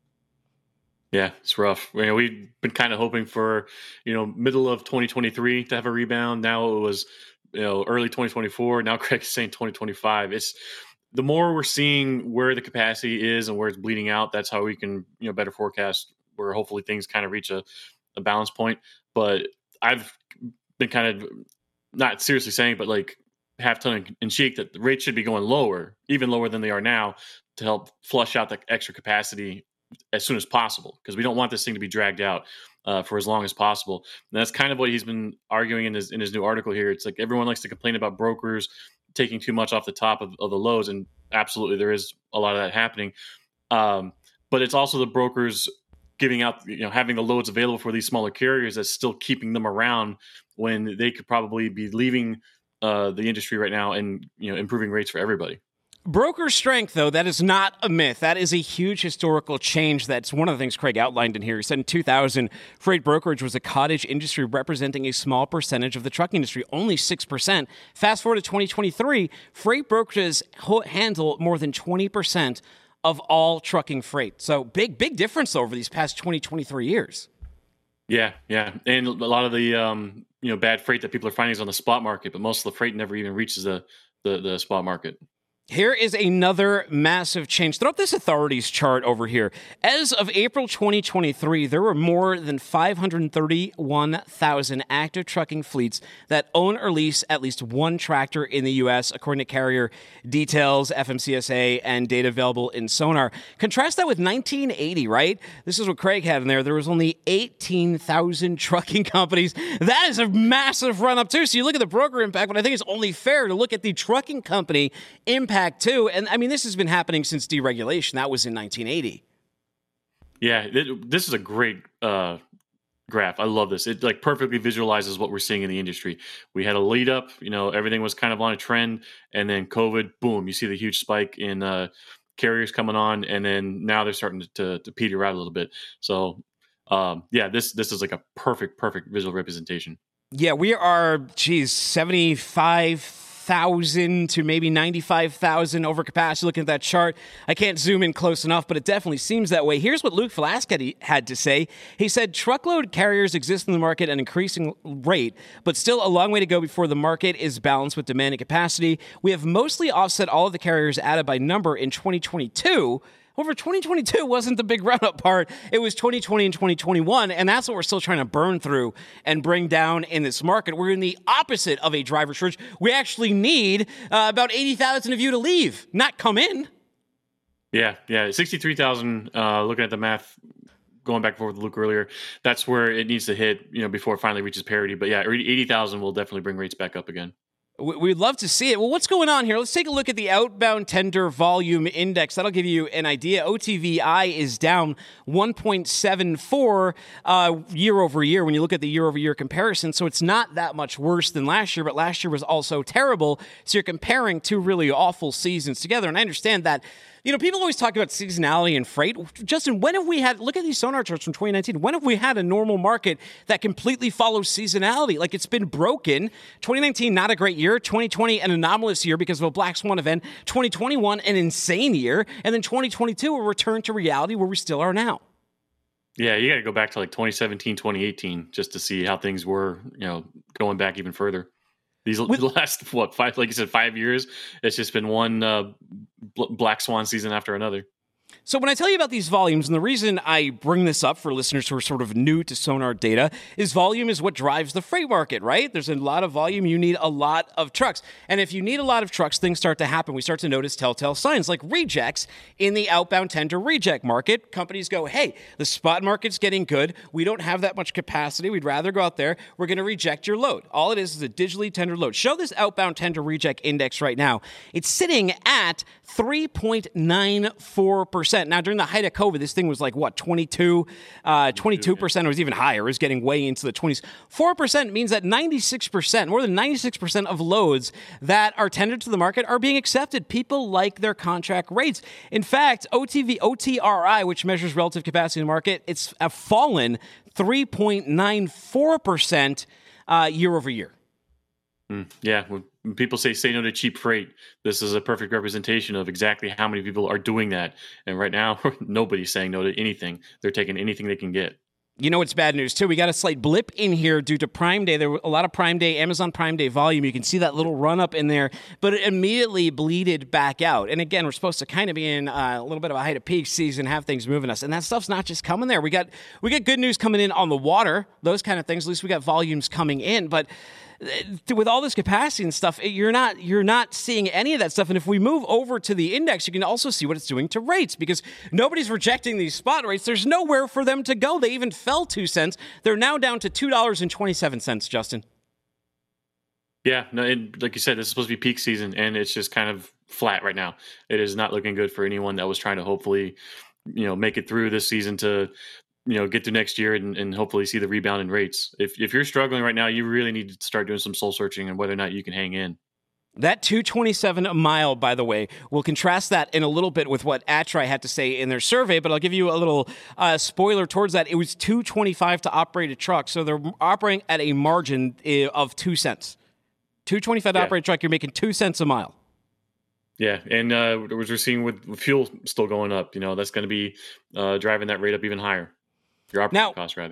S6: Yeah, it's rough. You know, we've been kind of hoping for, you know, middle of twenty twenty-three to have a rebound. Now it was, you know, early twenty twenty-four. Now Craig's saying twenty twenty-five. It's the more we're seeing where the capacity is and where it's bleeding out, that's how we can, you know, better forecast where hopefully things kind of reach a, a balance point. But I've been kind of not seriously saying, but like half tongue in cheek that the rates should be going lower, even lower than they are now, to help flush out the extra capacity as soon as possible, because we don't want this thing to be dragged out uh, for as long as possible. And that's kind of what he's been arguing in his in his new article here. It's like everyone likes to complain about brokers taking too much off the top of, of the loads, and absolutely there is a lot of that happening. Um, but it's also the brokers giving out, you know, having the loads available for these smaller carriers that's still keeping them around when they could probably be leaving uh, the industry right now and, you know, improving rates for everybody.
S3: Broker strength, though, that is not a myth. That is a huge historical change. That's one of the things Craig outlined in here. He said in two thousand, freight brokerage was a cottage industry representing a small percentage of the trucking industry, only six percent. Fast forward to twenty twenty-three, freight brokerages handle more than twenty percent of all trucking freight. So big, big difference over these past twenty, twenty-three years.
S6: Yeah, yeah. And a lot of the um, you know, bad freight that people are finding is on the spot market, but most of the freight never even reaches the the, the spot market.
S3: Here is another massive change. Throw up this authorities chart over here. As of April twenty twenty-three, there were more than five hundred thirty-one thousand active trucking fleets that own or lease at least one tractor in the U S, according to carrier details, F M C S A, and data available in Sonar. Contrast that with nineteen eighty, right? This is what Craig had in there. There was only eighteen thousand trucking companies. That is a massive run up, too. So you look at the broker impact, but I think it's only fair to look at the trucking company impact too. And I mean, this has been happening since deregulation. That was in nineteen eighty.
S6: Yeah, it, this is a great uh, graph. I love this. It like perfectly visualizes what we're seeing in the industry. We had a lead up, you know, everything was kind of on a trend, and then COVID, boom, you see the huge spike in uh, carriers coming on, and then now they're starting to, to, to peter out a little bit. So um, yeah, this this is like a perfect, perfect visual representation.
S3: Yeah, we are, geez, seventy-five thousand to maybe ninety-five thousand over capacity. Looking at that chart, I can't zoom in close enough, but it definitely seems that way. Here's what Luke Velasquez had to say. He said, truckload carriers exist in the market at an increasing rate, but still a long way to go before the market is balanced with demand and capacity. We have mostly offset all of the carriers added by number in twenty twenty-two. However, twenty twenty-two wasn't the big run-up part. It was twenty twenty and twenty twenty-one, and that's what we're still trying to burn through and bring down in this market. We're in the opposite of a driver shortage. We actually need uh, about eighty thousand of you to leave, not come in.
S6: Yeah, yeah, sixty-three thousand, uh, looking at the math, going back and forth with Luke earlier, that's where it needs to hit, you know, before it finally reaches parity. But yeah, eighty thousand will definitely bring rates back up again.
S3: We'd love to see it. Well, what's going on here? Let's take a look at the outbound tender volume index. That'll give you an idea. O T V I is down one point seven four uh, year over year when you look at the year over year comparison. So it's not that much worse than last year, but last year was also terrible. So you're comparing two really awful seasons together. And I understand that. You know, people always talk about seasonality and freight. Justin, when have we had, look at these Sonar charts from twenty nineteen, when have we had a normal market that completely follows seasonality? Like, it's been broken. twenty nineteen, not a great year. twenty twenty, an anomalous year because of a black swan event. twenty twenty-one, an insane year. And then twenty twenty-two, a return to reality where we still are now.
S6: Yeah, you got to go back to like twenty seventeen, twenty eighteen just to see how things were, you know, going back even further. These With, the last, what, five, like you said, five years, it's just been one uh, bl- black swan season after another.
S3: So when I tell you about these volumes, and the reason I bring this up for listeners who are sort of new to Sonar data, is volume is what drives the freight market, right? There's a lot of volume. You need a lot of trucks. And if you need a lot of trucks, things start to happen. We start to notice telltale signs like rejects in the outbound tender reject market. Companies go, hey, the spot market's getting good. We don't have that much capacity. We'd rather go out there. We're going to reject your load. All it is is a digitally tendered load. Show this outbound tender reject index right now. It's sitting at three point nine four percent. Now, during the height of COVID, this thing was like, what, twenty-two, uh, twenty-two percent. It was even higher. It was getting way into the twenties. four percent means that ninety-six percent, more than ninety-six percent of loads that are tendered to the market are being accepted. People like their contract rates. In fact, O T V, O T R I, which measures relative capacity in the market, it's uh, fallen three point nine four percent uh, year over year.
S6: Mm, yeah, when people say say no to cheap freight, this is a perfect representation of exactly how many people are doing that. And right now, nobody's saying no to anything. They're taking anything they can get.
S3: You know, it's bad news, too. We got a slight blip in here due to Prime Day. There were a lot of Prime Day, Amazon Prime Day volume. You can see that little run-up in there, but it immediately bleeded back out. And again, we're supposed to kind of be in uh, a little bit of a height of peak season, have things moving us. And that stuff's not just coming there. We got we got good news coming in on the water, those kind of things. At least we got volumes coming in. But with all this capacity and stuff, you're not you're not seeing any of that stuff. And if we move over to the index, you can also see what it's doing to rates because nobody's rejecting these spot rates. There's nowhere for them to go. They even fell two cents. They're now down to two dollars and twenty-seven cents, Justin.
S6: Yeah, no, it, like you said, this is supposed to be peak season, and it's just kind of flat right now. It is not looking good for anyone that was trying to hopefully, you know, make it through this season to, you know, get through next year and, and hopefully see the rebound in rates. If if you're struggling right now, you really need to start doing some soul searching on whether or not you can hang in.
S3: That two twenty-seven a mile, by the way, we'll contrast that in a little bit with what Atri had to say in their survey, but I'll give you a little uh, spoiler towards that. It was two twenty-five to operate a truck, so they're operating at a margin of two cents. two twenty-five to yeah. operate a truck, you're making two cents a mile.
S6: Yeah, and uh, we're seeing with fuel still going up, you know, that's going to be uh, driving that rate up even higher. Your operating
S3: now,
S6: costs, rather.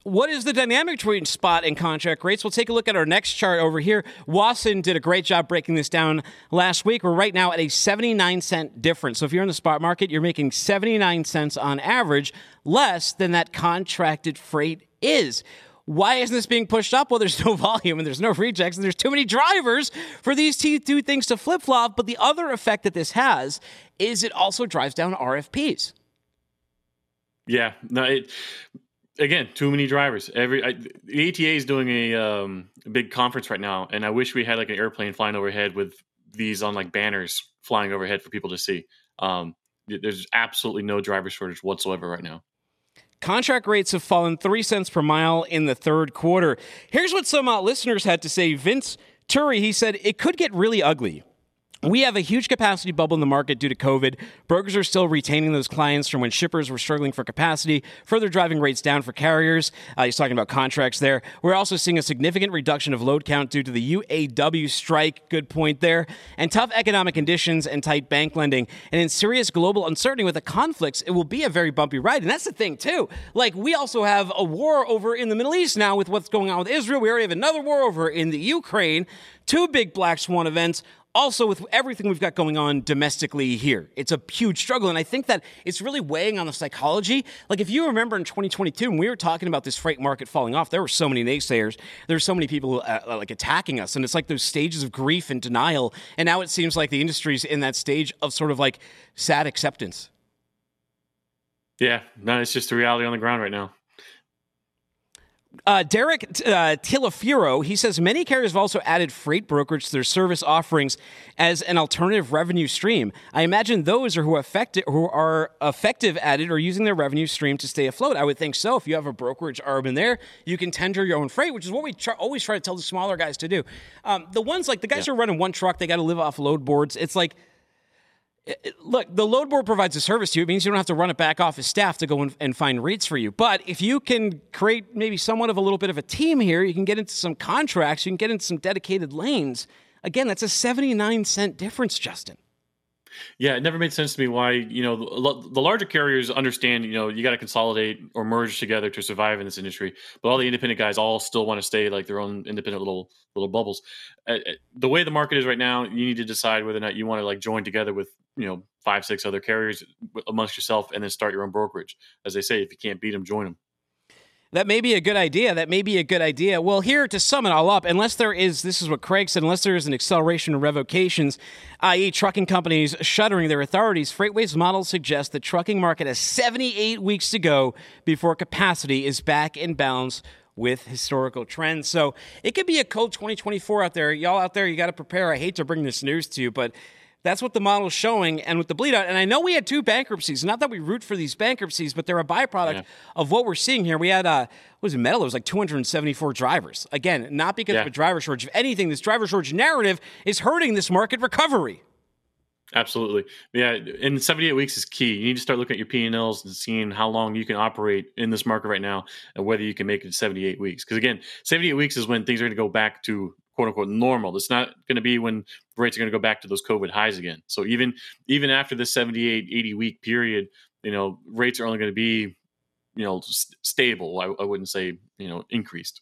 S3: what is the dynamic between spot and contract rates? We'll take a look at our next chart over here. Wasson did a great job breaking this down last week. We're right now at a seventy-nine cent difference. So if you're in the spot market, you're making seventy-nine cents on average less than that contracted freight is. Why isn't this being pushed up? Well, there's no volume and there's no rejects and there's too many drivers for these two things to flip-flop. But the other effect that this has is it also drives down R F Ps. Yeah, no, it... Again, too many drivers. Every I, the A T A is doing a, um, a big conference right now, and I wish we had like an airplane flying overhead with these on like banners flying overhead for people to see. Um, there's absolutely no driver shortage whatsoever right now. Contract rates have fallen three cents per mile in the third quarter. Here's what some uh, listeners had to say. Vince Turi, he said, it could get really ugly. We have a huge capacity bubble in the market due to COVID. Brokers are still retaining those clients from when shippers were struggling for capacity, further driving rates down for carriers. Uh, he's talking about contracts there. We're also seeing a significant reduction of load count due to the U A W strike. Good point there. And tough economic conditions and tight bank lending. And in serious global uncertainty with the conflicts, it will be a very bumpy ride. And that's the thing, too. Like, we also have a war over in the Middle East now with what's going on with Israel. We already have another war over in the Ukraine. Two big black swan events. Also, with everything we've got going on domestically here, it's a huge struggle. And I think that it's really weighing on the psychology. Like, if you remember in twenty twenty-two, when we were talking about this freight market falling off, there were so many naysayers. There were so many people uh, like attacking us. And it's like those stages of grief and denial. And now it seems like the industry's in that stage of sort of like sad acceptance. Yeah, no, it's just the reality on the ground right now. Uh, Derek uh, Tilafiro, he says many carriers have also added freight brokerage to their service offerings as an alternative revenue stream. I imagine those are who, affect it, who are effective at it or using their revenue stream to stay afloat. I would think so. If you have a brokerage arm in there, you can tender your own freight, which is what we try, always try to tell the smaller guys to do. Um, the ones like the guys yeah. who are running one truck, they got to live off load boards. It's like, look, the load board provides a service to you. It means you don't have to run it back off his staff to go and, and find rates for you. But if you can create maybe somewhat of a little bit of a team here, you can get into some contracts, you can get into some dedicated lanes. Again, that's a seventy-nine cent difference, Justin. Yeah, it never made sense to me why, you know, the larger carriers understand, you know, you got to consolidate or merge together to survive in this industry. But all the independent guys all still want to stay like their own independent little little bubbles. Uh, the way the market is right now, you need to decide whether or not you want to like join together with, you know, five, six other carriers amongst yourself and then start your own brokerage. As they say, if you can't beat them, join them. That may be a good idea. That may be a good idea. Well, here to sum it all up, unless there is, this is what Craig said, unless there is an acceleration of revocations, that is trucking companies shuttering their authorities, FreightWaves models suggest the trucking market has seventy-eight weeks to go before capacity is back in balance with historical trends. So it could be a cold twenty twenty-four out there. Y'all out there, you got to prepare. I hate to bring this news to you, but that's what the model's showing. And with the bleed out, and I know we had two bankruptcies, not that we root for these bankruptcies, but they're a byproduct yeah. of what we're seeing here. We had, uh, what was it, metal? It was like two hundred seventy-four drivers. Again, not because yeah. of a driver shortage. If anything, this driver shortage narrative is hurting this market recovery. Absolutely. Yeah, and seventy-eight weeks is key. You need to start looking at your P and Ls and seeing how long you can operate in this market right now and whether you can make it seventy-eight weeks. Because again, seventy-eight weeks is when things are going to go back to quote unquote normal. It's not going to be when rates are going to go back to those COVID highs again. So even even after the seventy-eight, eighty week period, you know, rates are only going to be, you know, st- stable. I, I wouldn't say, you know, increased.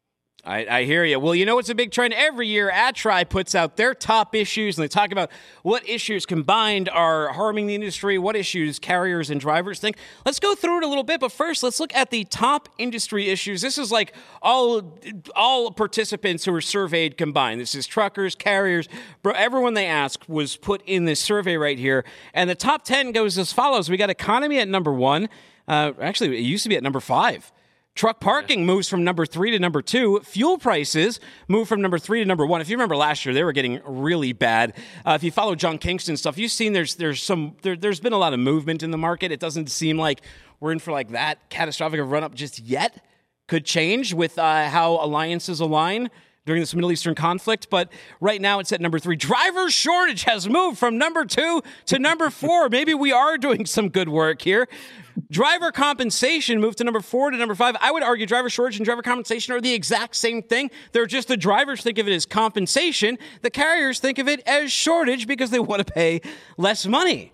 S3: I, I hear you. Well, you know, it's a big trend every year. AdTri puts out their top issues, and they talk about what issues combined are harming the industry, what issues carriers and drivers think. Let's go through it a little bit, but first, let's look at the top industry issues. This is like all all participants who were surveyed combined. This is truckers, carriers, bro, everyone they asked was put in this survey right here. And the top ten goes as follows. We got economy at number one. Uh, actually, it used to be at number five. Truck parking moves from number three to number two. Fuel prices move from number three to number one. If you remember last year, they were getting really bad. Uh, if you follow John Kingston stuff, you've seen there's there's some there, there's been a lot of movement in the market. It doesn't seem like we're in for like that catastrophic of run up just yet. Could change with uh, how alliances align during this Middle Eastern conflict, but right now it's at number three. Driver shortage has moved from number two to number four. Maybe we are doing some good work here. Driver compensation moved to number four to number five. I would argue driver shortage and driver compensation are the exact same thing. They're just the drivers think of it as compensation. The carriers think of it as shortage because they want to pay less money.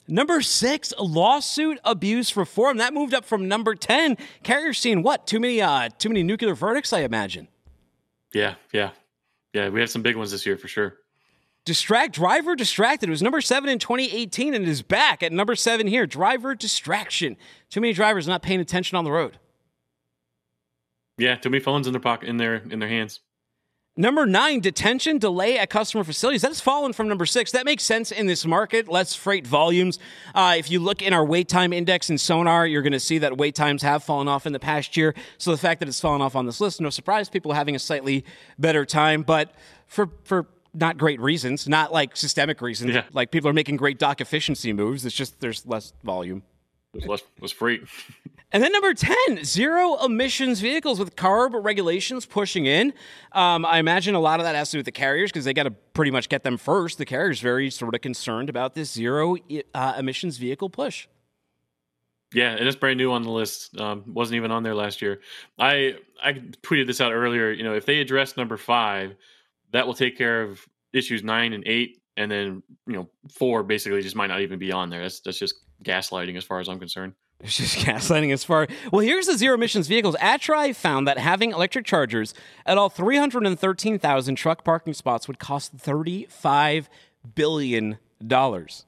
S3: Number six, lawsuit abuse reform. That moved up from number ten. Carriers seeing what? Too many, uh, too many nuclear verdicts, I imagine.
S6: Yeah, yeah. Yeah, we had some big ones this year for sure.
S3: Distract, driver distracted. It was number seven in twenty eighteen and it is back at number seven here. Driver distraction. Too many drivers not paying attention on the road.
S6: Yeah, too many phones in their pocket, in their in their hands.
S3: Number nine, detention delay at customer facilities. That has fallen from number six. That makes sense in this market. Less freight volumes. Uh, if you look in our wait time index in Sonar, you're going to see that wait times have fallen off in the past year. So the fact that it's fallen off on this list, no surprise, people are having a slightly better time. But for for not great reasons, not like systemic reasons.
S6: Yeah.
S3: Like people are making great dock efficiency moves. It's just there's less volume.
S6: There's less, less freight.
S3: And then number ten, zero emissions vehicles with CARB regulations pushing in. Um, I imagine a lot of that has to do with the carriers because they got to pretty much get them first. The carriers very sort of concerned about this zero uh, emissions vehicle push.
S6: Yeah, and it's brand new on the list. Um, wasn't even on there last year. I I tweeted this out earlier. You know, if they address number five, that will take care of issues nine and eight, and then you know four basically just might not even be on there. That's that's just gaslighting as far as I'm concerned.
S3: It's just gaslighting as far. Well, here's the zero emissions vehicles. ATRI found that having electric chargers at all three hundred thirteen thousand truck parking spots would cost thirty-five billion dollars.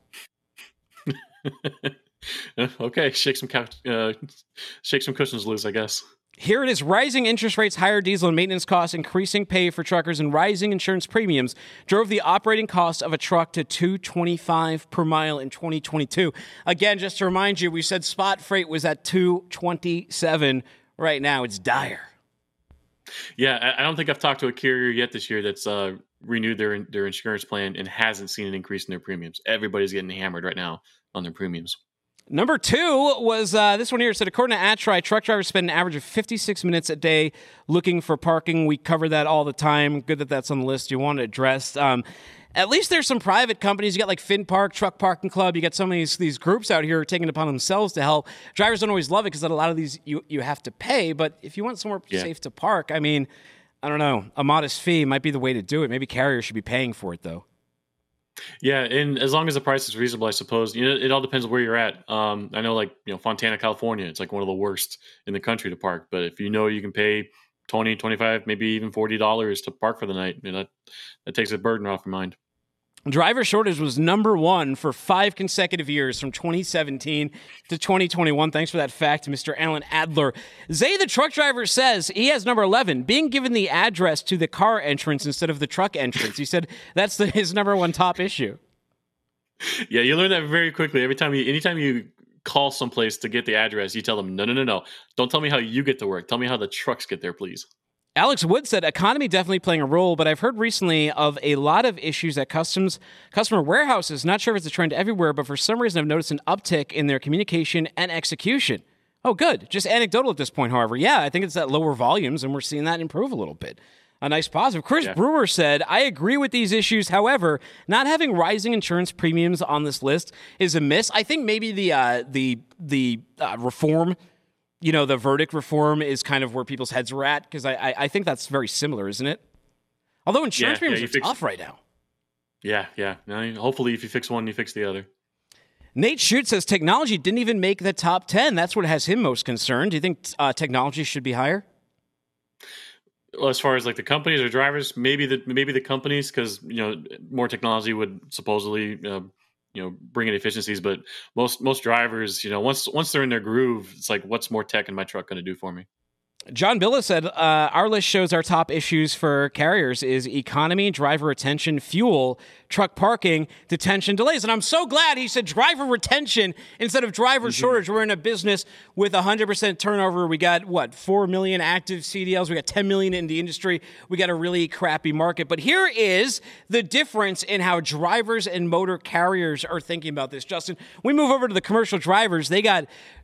S6: Okay, shake some uh, shake some cushions loose, I guess.
S3: Here it is. Rising interest rates, higher diesel and maintenance costs, increasing pay for truckers, and rising insurance premiums drove the operating cost of a truck to two dollars and twenty-five cents per mile in twenty twenty-two. Again, just to remind you, we said spot freight was at two dollars and twenty-seven cents. Right now, it's dire.
S6: Yeah, I don't think I've talked to a carrier yet this year that's uh, renewed their their insurance plan and hasn't seen an increase in their premiums. Everybody's getting hammered right now on their premiums.
S3: Number two was uh, this one here. It said, according to ATRI, truck drivers spend an average of fifty-six minutes a day looking for parking. We cover that all the time. Good that that's on the list. You want it addressed. Um, at least there's some private companies. You got like FinPark, Truck Parking Club. You got some of these, these groups out here taking it upon themselves to help. Drivers don't always love it because a lot of these you, you have to pay. But if you want somewhere yeah. safe to park, I mean, I don't know. A modest fee might be the way to do it. Maybe carriers should be paying for it, though.
S6: Yeah, and as long as the price is reasonable, I suppose. You know, it all depends on where you're at. Um, I know, like you know, Fontana, California, it's like one of the worst in the country to park. But if you know you can pay twenty, twenty-five, maybe even forty dollars to park for the night, you know, that that takes a burden off your mind.
S3: Driver shortage was number one for five consecutive years from twenty seventeen to twenty twenty-one. Thanks for that fact, Mister Alan Adler. Zay, the truck driver, says he has number eleven, being given the address to the car entrance instead of the truck entrance. He said that's the, his number one top issue.
S6: Yeah, you learn that very quickly. Every time you, anytime you call someplace to get the address, you tell them, no, no, no, no. Don't tell me how you get to work. Tell me how the trucks get there, please.
S3: Alex Wood said economy definitely playing a role, but I've heard recently of a lot of issues at customs customer warehouses. Not sure if it's a trend everywhere, but for some reason I've noticed an uptick in their communication and execution. Oh, good. Just anecdotal at this point, however. Yeah, I think it's at lower volumes, and we're seeing that improve a little bit. A nice positive. Chris yeah. Brewer said, I agree with these issues. However, not having rising insurance premiums on this list is a miss. I think maybe the uh, the the uh, reform You know, the verdict reform is kind of where people's heads are at, because I, I I think that's very similar, isn't it? Although insurance
S6: yeah,
S3: premiums
S6: yeah,
S3: are
S6: fix,
S3: tough right now.
S6: Yeah, yeah. Now, hopefully, if you fix one, you fix the other.
S3: Nate Shute says technology didn't even make the top ten. That's what has him most concerned. Do you think uh, technology should be higher?
S6: Well, as far as like the companies or drivers, maybe the maybe the companies, because you know more technology would supposedly uh, you know bring in efficiencies. But most most drivers, you know, once once they're in their groove, it's like, what's more tech in my truck going to do for me?
S3: John Billis said, uh, our list shows our top issues for carriers is economy, driver retention, fuel, truck parking, detention delays. And I'm so glad he said driver retention instead of driver mm-hmm. shortage. We're in a business with one hundred percent turnover. We got, what, four million active C D Ls. We got ten million in the industry. We got a really crappy market. But here is the difference in how drivers and motor carriers are thinking about this. Justin, we move over to the commercial drivers. They got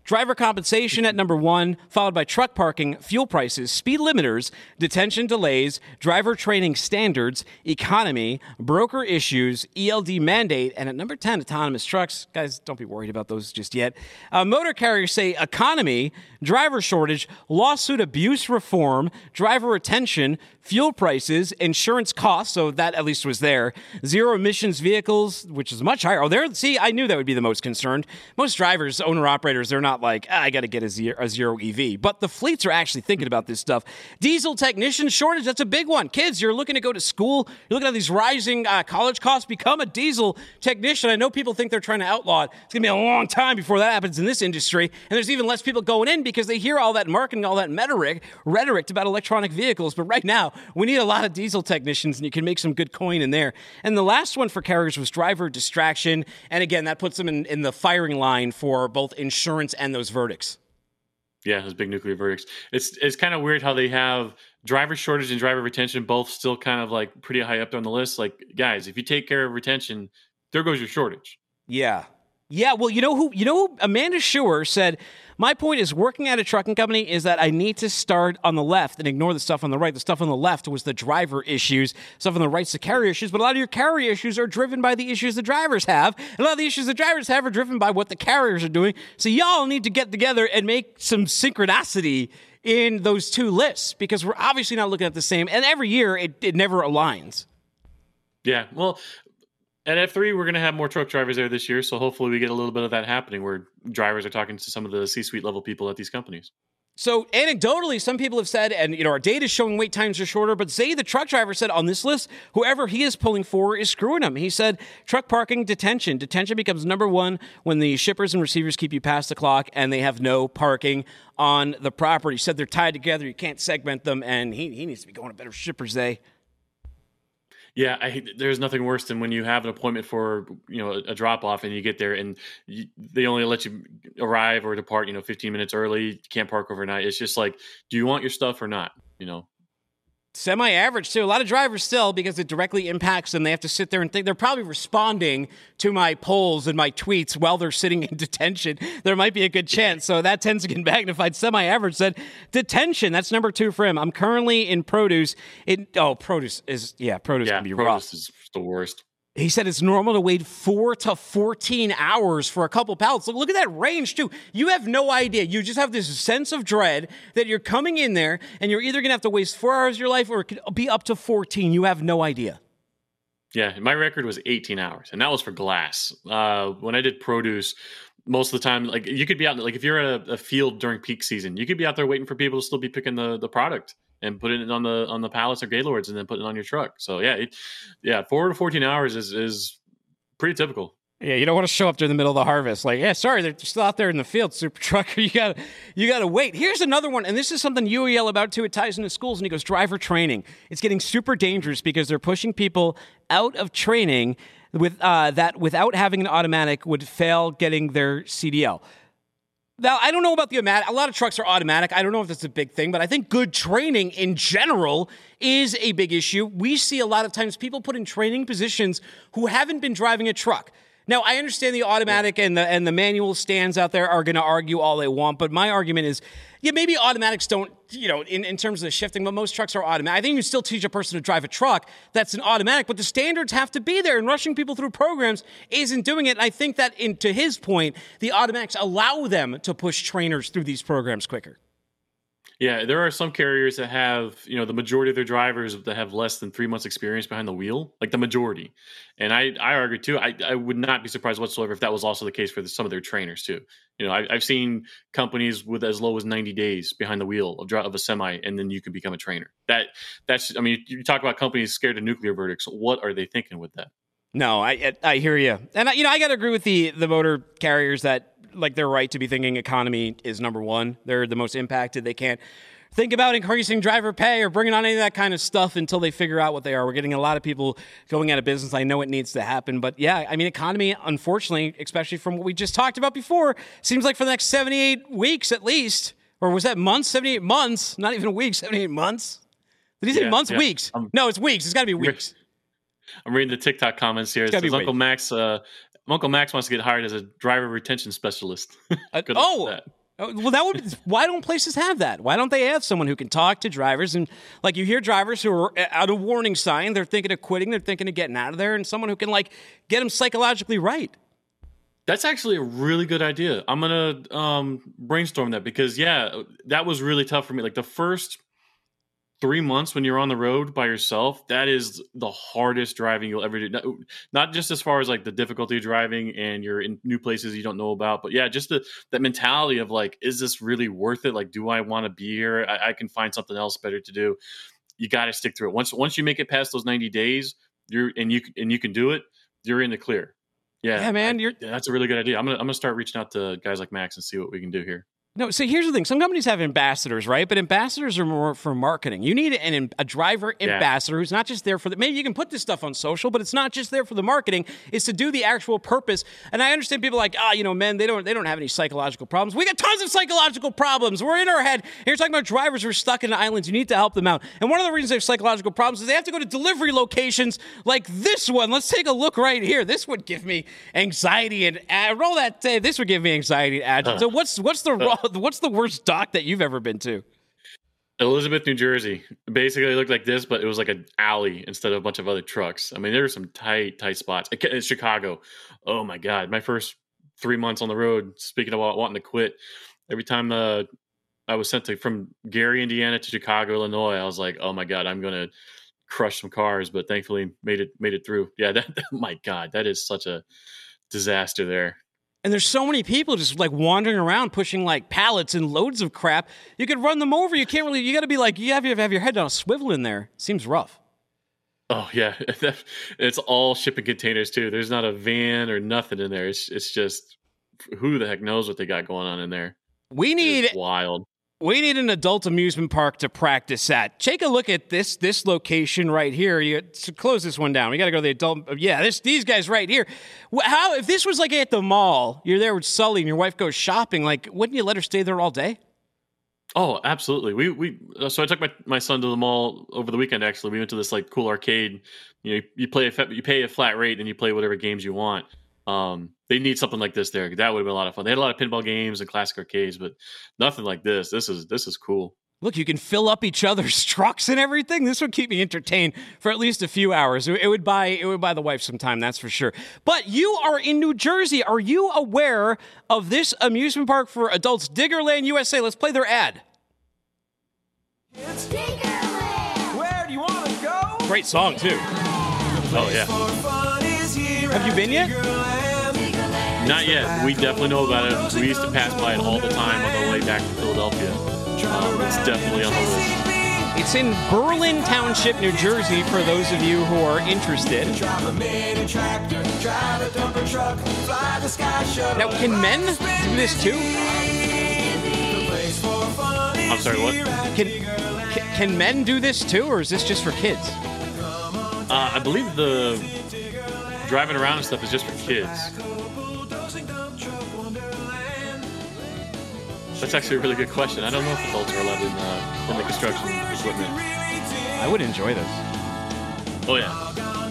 S3: Driver compensation at number one, followed by truck parking, fuel prices, speed limiters, detention delays, driver training standards, economy, broker issues, E L D mandate, and at number ten, autonomous trucks. Guys, don't be worried about those just yet. Uh, motor carriers say economy, driver shortage, lawsuit abuse reform, driver retention, fuel prices, insurance costs, so that at least was there, zero emissions vehicles, which is much higher. Oh, there. See, I knew that would be the most concerned. Most drivers, owner-operators, they're not like, ah, I got to get a zero, a zero E V. But the fleets are actually thinking about this stuff. Diesel technician shortage, that's a big one. Kids, you're looking to go to school, you're looking at these rising uh, college costs, become a diesel technician. I know people think they're trying to outlaw it. It's going to be a long time before that happens in this industry. And there's even less people going in because they hear all that marketing, all that rhetoric, rhetoric about electronic vehicles. But right now, we need a lot of diesel technicians, and you can make some good coin in there. And the last one for carriers was driver distraction. And again, that puts them in, in the firing line for both insurance and those verdicts.
S6: Yeah, those big nuclear verdicts. It's it's kind of weird how they have driver shortage and driver retention both still kind of like pretty high up there on the list. Like, guys, if you take care of retention, there goes your shortage.
S3: Yeah. Yeah, well, you know who, you know, Amanda Schuer said, my point is working at a trucking company is that I need to start on the left and ignore the stuff on the right. The stuff on the left was the driver issues, stuff on the right's the carrier issues, but a lot of your carrier issues are driven by the issues the drivers have. And a lot of the issues the drivers have are driven by what the carriers are doing. So y'all need to get together and make some synchronicity in those two lists because we're obviously not looking at the same. And every year it, it never aligns.
S6: Yeah, well, at F three, we're going to have more truck drivers there this year, so hopefully we get a little bit of that happening where drivers are talking to some of the C-suite level people at these companies.
S3: So anecdotally, some people have said, and you know, our data is showing wait times are shorter, but Zay, the truck driver, said on this list, whoever he is pulling for is screwing him. He said truck parking, detention. Detention becomes number one when the shippers and receivers keep you past the clock and they have no parking on the property. He said they're tied together, you can't segment them, and he, he needs to be going to better shippers, Zay.
S6: Yeah, I, there's nothing worse than when you have an appointment for, you know, a, a drop off and you get there and you, they only let you arrive or depart, you know, fifteen minutes early. You can't park overnight. It's just like, do you want your stuff or not? You know,
S3: semi-average too. A lot of drivers still, because it directly impacts them. They have to sit there and think. They're probably responding to my polls and my tweets while they're sitting in detention. There might be a good chance. So that tends to get magnified. Semi-average said detention. That's number two for him. I'm currently in produce. It oh, produce is yeah, produce
S6: yeah,
S3: can be
S6: produce
S3: rough.
S6: Is the worst.
S3: He said it's normal to wait four to fourteen hours for a couple pallets. Look, look at that range, too. You have no idea. You just have this sense of dread that you're coming in there and you're either going to have to waste four hours of your life or it could be up to fourteen. You have no idea.
S6: Yeah, my record was eighteen hours, and that was for glass. Uh, when I did produce, most of the time, like you could be out, like if you're at a, a field during peak season, you could be out there waiting for people to still be picking the, the product and put it on the on the pallets or gaylords and then put it on your truck. So yeah, it, yeah, four to fourteen hours is is pretty typical.
S3: Yeah, you don't want to show up during the middle of the harvest. Like, yeah, sorry, they're still out there in the field, super trucker. You got you got to wait. Here's another one, and this is something you yell about too. It ties into schools, and he goes, driver training. It's getting super dangerous because they're pushing people out of training with uh, that without having an automatic would fail getting their C D L. Now, I don't know about the automatic. A lot of trucks are automatic. I don't know if that's a big thing, but I think good training in general is a big issue. We see a lot of times people put in training positions who haven't been driving a truck. Now, I understand the automatic and the and the manual stands out there are going to argue all they want, but my argument is, yeah, maybe automatics don't, you know, in, in terms of the shifting, but most trucks are automatic. I think you can still teach a person to drive a truck that's an automatic, but the standards have to be there, and rushing people through programs isn't doing it. And I think that, in, to his point, the automatics allow them to push trainers through these programs quicker.
S6: Yeah, there are some carriers that have, you know, the majority of their drivers that have less than three months experience behind the wheel, like the majority. And I, I argue too, I, I would not be surprised whatsoever if that was also the case for the, some of their trainers too. You know, I, I've seen companies with as low as ninety days behind the wheel of, of a semi, and then you can become a trainer. That that's, I mean, you talk about companies scared of nuclear verdicts. What are they thinking with that? No,
S3: I I hear you, and I, you know, I got to agree with the the motor carriers that, like, they're right to be thinking economy is number one. They're the most impacted. They can't think about increasing driver pay or bringing on any of that kind of stuff until they figure out what they are. We're getting a lot of people going out of business. I know it needs to happen, but yeah, I mean, economy, unfortunately, especially from what we just talked about before, seems like for the next seventy-eight weeks at least, or was that months? seventy-eight months, not even a week, seventy-eight months. Did he say yeah, months? Yeah. Weeks? Um, no, it's weeks. It's got to be weeks.
S6: I'm reading the TikTok comments here. It says Uncle Max uh, Uncle Max wants to get hired as a driver retention specialist.
S3: uh, oh, that. Well, that would. Why don't places have that? Why don't they have someone who can talk to drivers and, like, you hear drivers who are out of warning sign, they're thinking of quitting, they're thinking of getting out of there, and someone who can, like, get them psychologically right.
S6: That's actually a really good idea. I'm gonna um, brainstorm that because yeah, that was really tough for me. Like the first three months when you're on the road by yourself, that is the hardest driving you'll ever do. Not, not just as far as like the difficulty of driving and you're in new places you don't know about, but yeah, just the that mentality of like, is this really worth it? Like, do I want to be here? I, I can find something else better to do. You got to stick through it. Once once you make it past those ninety days, you're and you and you can do it. You're in the clear. Yeah,
S3: yeah, man,
S6: I,
S3: you're
S6: that's a really good idea. I'm gonna I'm gonna start reaching out to guys like Max and see what we can do here.
S3: No, so here's the thing. Some companies have ambassadors, right? But ambassadors are more for marketing. You need an, a driver yeah. ambassador who's not just there for the... Maybe you can put this stuff on social, but it's not just there for the marketing. It's to do the actual purpose. And I understand people like, ah, oh, you know, men, they don't they don't have any psychological problems. We got tons of psychological problems. We're in our head. And you're talking about drivers who are stuck in islands. You need to help them out. And one of the reasons they have psychological problems is they have to go to delivery locations like this one. Let's take a look right here. This would give me anxiety and... Uh, roll that tape. This would give me anxiety and agita. Uh. So what's, what's, the, uh. what's the worst dock that you've ever been to?
S6: Elizabeth, New Jersey. Basically, it looked like this, but it was like an alley instead of a bunch of other trucks. I mean, there were some tight, tight spots. In Chicago, oh my God, my first three months on the road. Speaking about wanting to quit, every time uh, I was sent to from Gary, Indiana, to Chicago, Illinois, I was like, oh my God, I'm gonna crush some cars. But thankfully, made it made it through. Yeah, that, my God, that is such a disaster there.
S3: And there's so many people just like wandering around pushing like pallets and loads of crap. You could run them over. You can't really, you got to be like, you have to have your head on a swivel in there. Seems rough.
S6: Oh, yeah. It's all shipping containers, too. There's not a van or nothing in there. It's it's just who the heck knows what they got going on in there.
S3: We need
S6: it's wild.
S3: We need an adult amusement park to practice at. Take a look at this this location right here. You to close this one down. We got to go to the adult. Yeah, this these guys right here. How if this was like at the mall? You're there with Sully and your wife goes shopping. Like, wouldn't you let her stay there all day?
S6: Oh, absolutely. We we so I took my, my son to the mall over the weekend. Actually, we went to this like cool arcade. You know, you play a, you pay a flat rate and you play whatever games you want. Um, they need something like this there. That would have been a lot of fun. They had a lot of pinball games and classic arcades, but nothing like this. This is this is cool.
S3: Look, you can fill up each other's trucks and everything. This would keep me entertained for at least a few hours. It would buy it would buy the wife some time, that's for sure. But you are in New Jersey. Are you aware of this amusement park for adults, Diggerland U S A? Let's play their ad.
S5: It's Diggerland. Where do you want to go?
S3: Great song too.
S6: Oh yeah.
S3: Have you been yet?
S6: Not yet. We definitely know about it. We used to pass by it all the time on the way back to Philadelphia. Um, it's definitely on the list.
S3: It's in Berlin Township, New Jersey, for those of you who are interested. Now, can men do this too?
S6: I'm sorry, what?
S3: Can, can, can men do this too, or is this just for kids?
S6: Uh, I believe the driving around and stuff is just for kids. That's actually a really good question. I don't know if adults are allowed in, uh, in the construction equipment.
S3: I would enjoy this.
S6: Oh, yeah.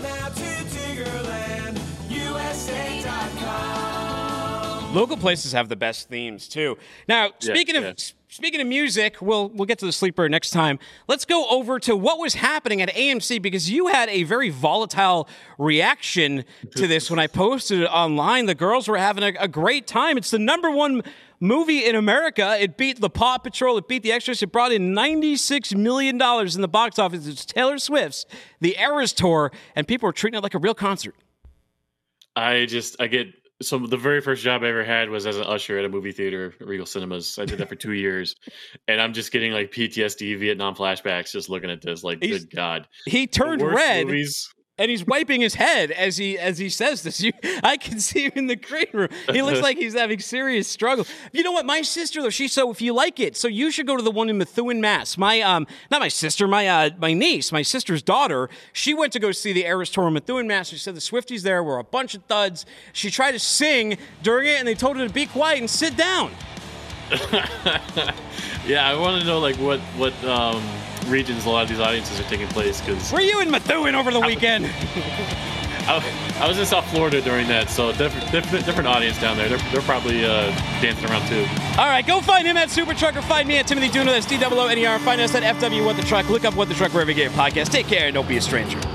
S3: Local places have the best themes, too. Now, speaking yeah, of... Yeah. Speaking of music, we'll we'll get to the sleeper next time. Let's go over to what was happening at A M C, because you had a very volatile reaction to this when I posted it online. The girls were having a, a great time. It's the number one movie in America. It beat the Paw Patrol. It beat The Exorcist. It brought in ninety-six million dollars in the box office. It's Taylor Swift's The Eras Tour, and people were treating it like a real concert.
S6: I just, I get... So the very first job I ever had was as an usher at a movie theater, Regal Cinemas. I did that for two years, and I'm just getting like P T S D, Vietnam flashbacks, just looking at this. Like, He's, good God,
S3: he turned red, movies. And he's wiping his head as he as he says this. You, I can see him in the green room. He looks like he's having serious struggle. You know what? My sister, though, she's so if you like it, so you should go to the one in Methuen, Mass. My um, not my sister, my uh, my niece, my sister's daughter. She went to go see the Eras Tour in Methuen, Mass. She said the Swifties there were a bunch of thuds. She tried to sing during it, and they told her to be quiet and sit down.
S6: Yeah, I want to know like what what um, regions a lot of these audiences are taking place. Because
S3: were you in Methuen over the weekend?
S6: I, I was in South Florida during that, so different different, different audience down there. They're, they're probably uh, dancing around too. All
S3: right, go find him at Super Truck or find me at Timothy Dooner. That's D O O N E R. Find us at F W What the Truck. Look up What the Truck wherever you get your podcast. Take care and don't be a stranger.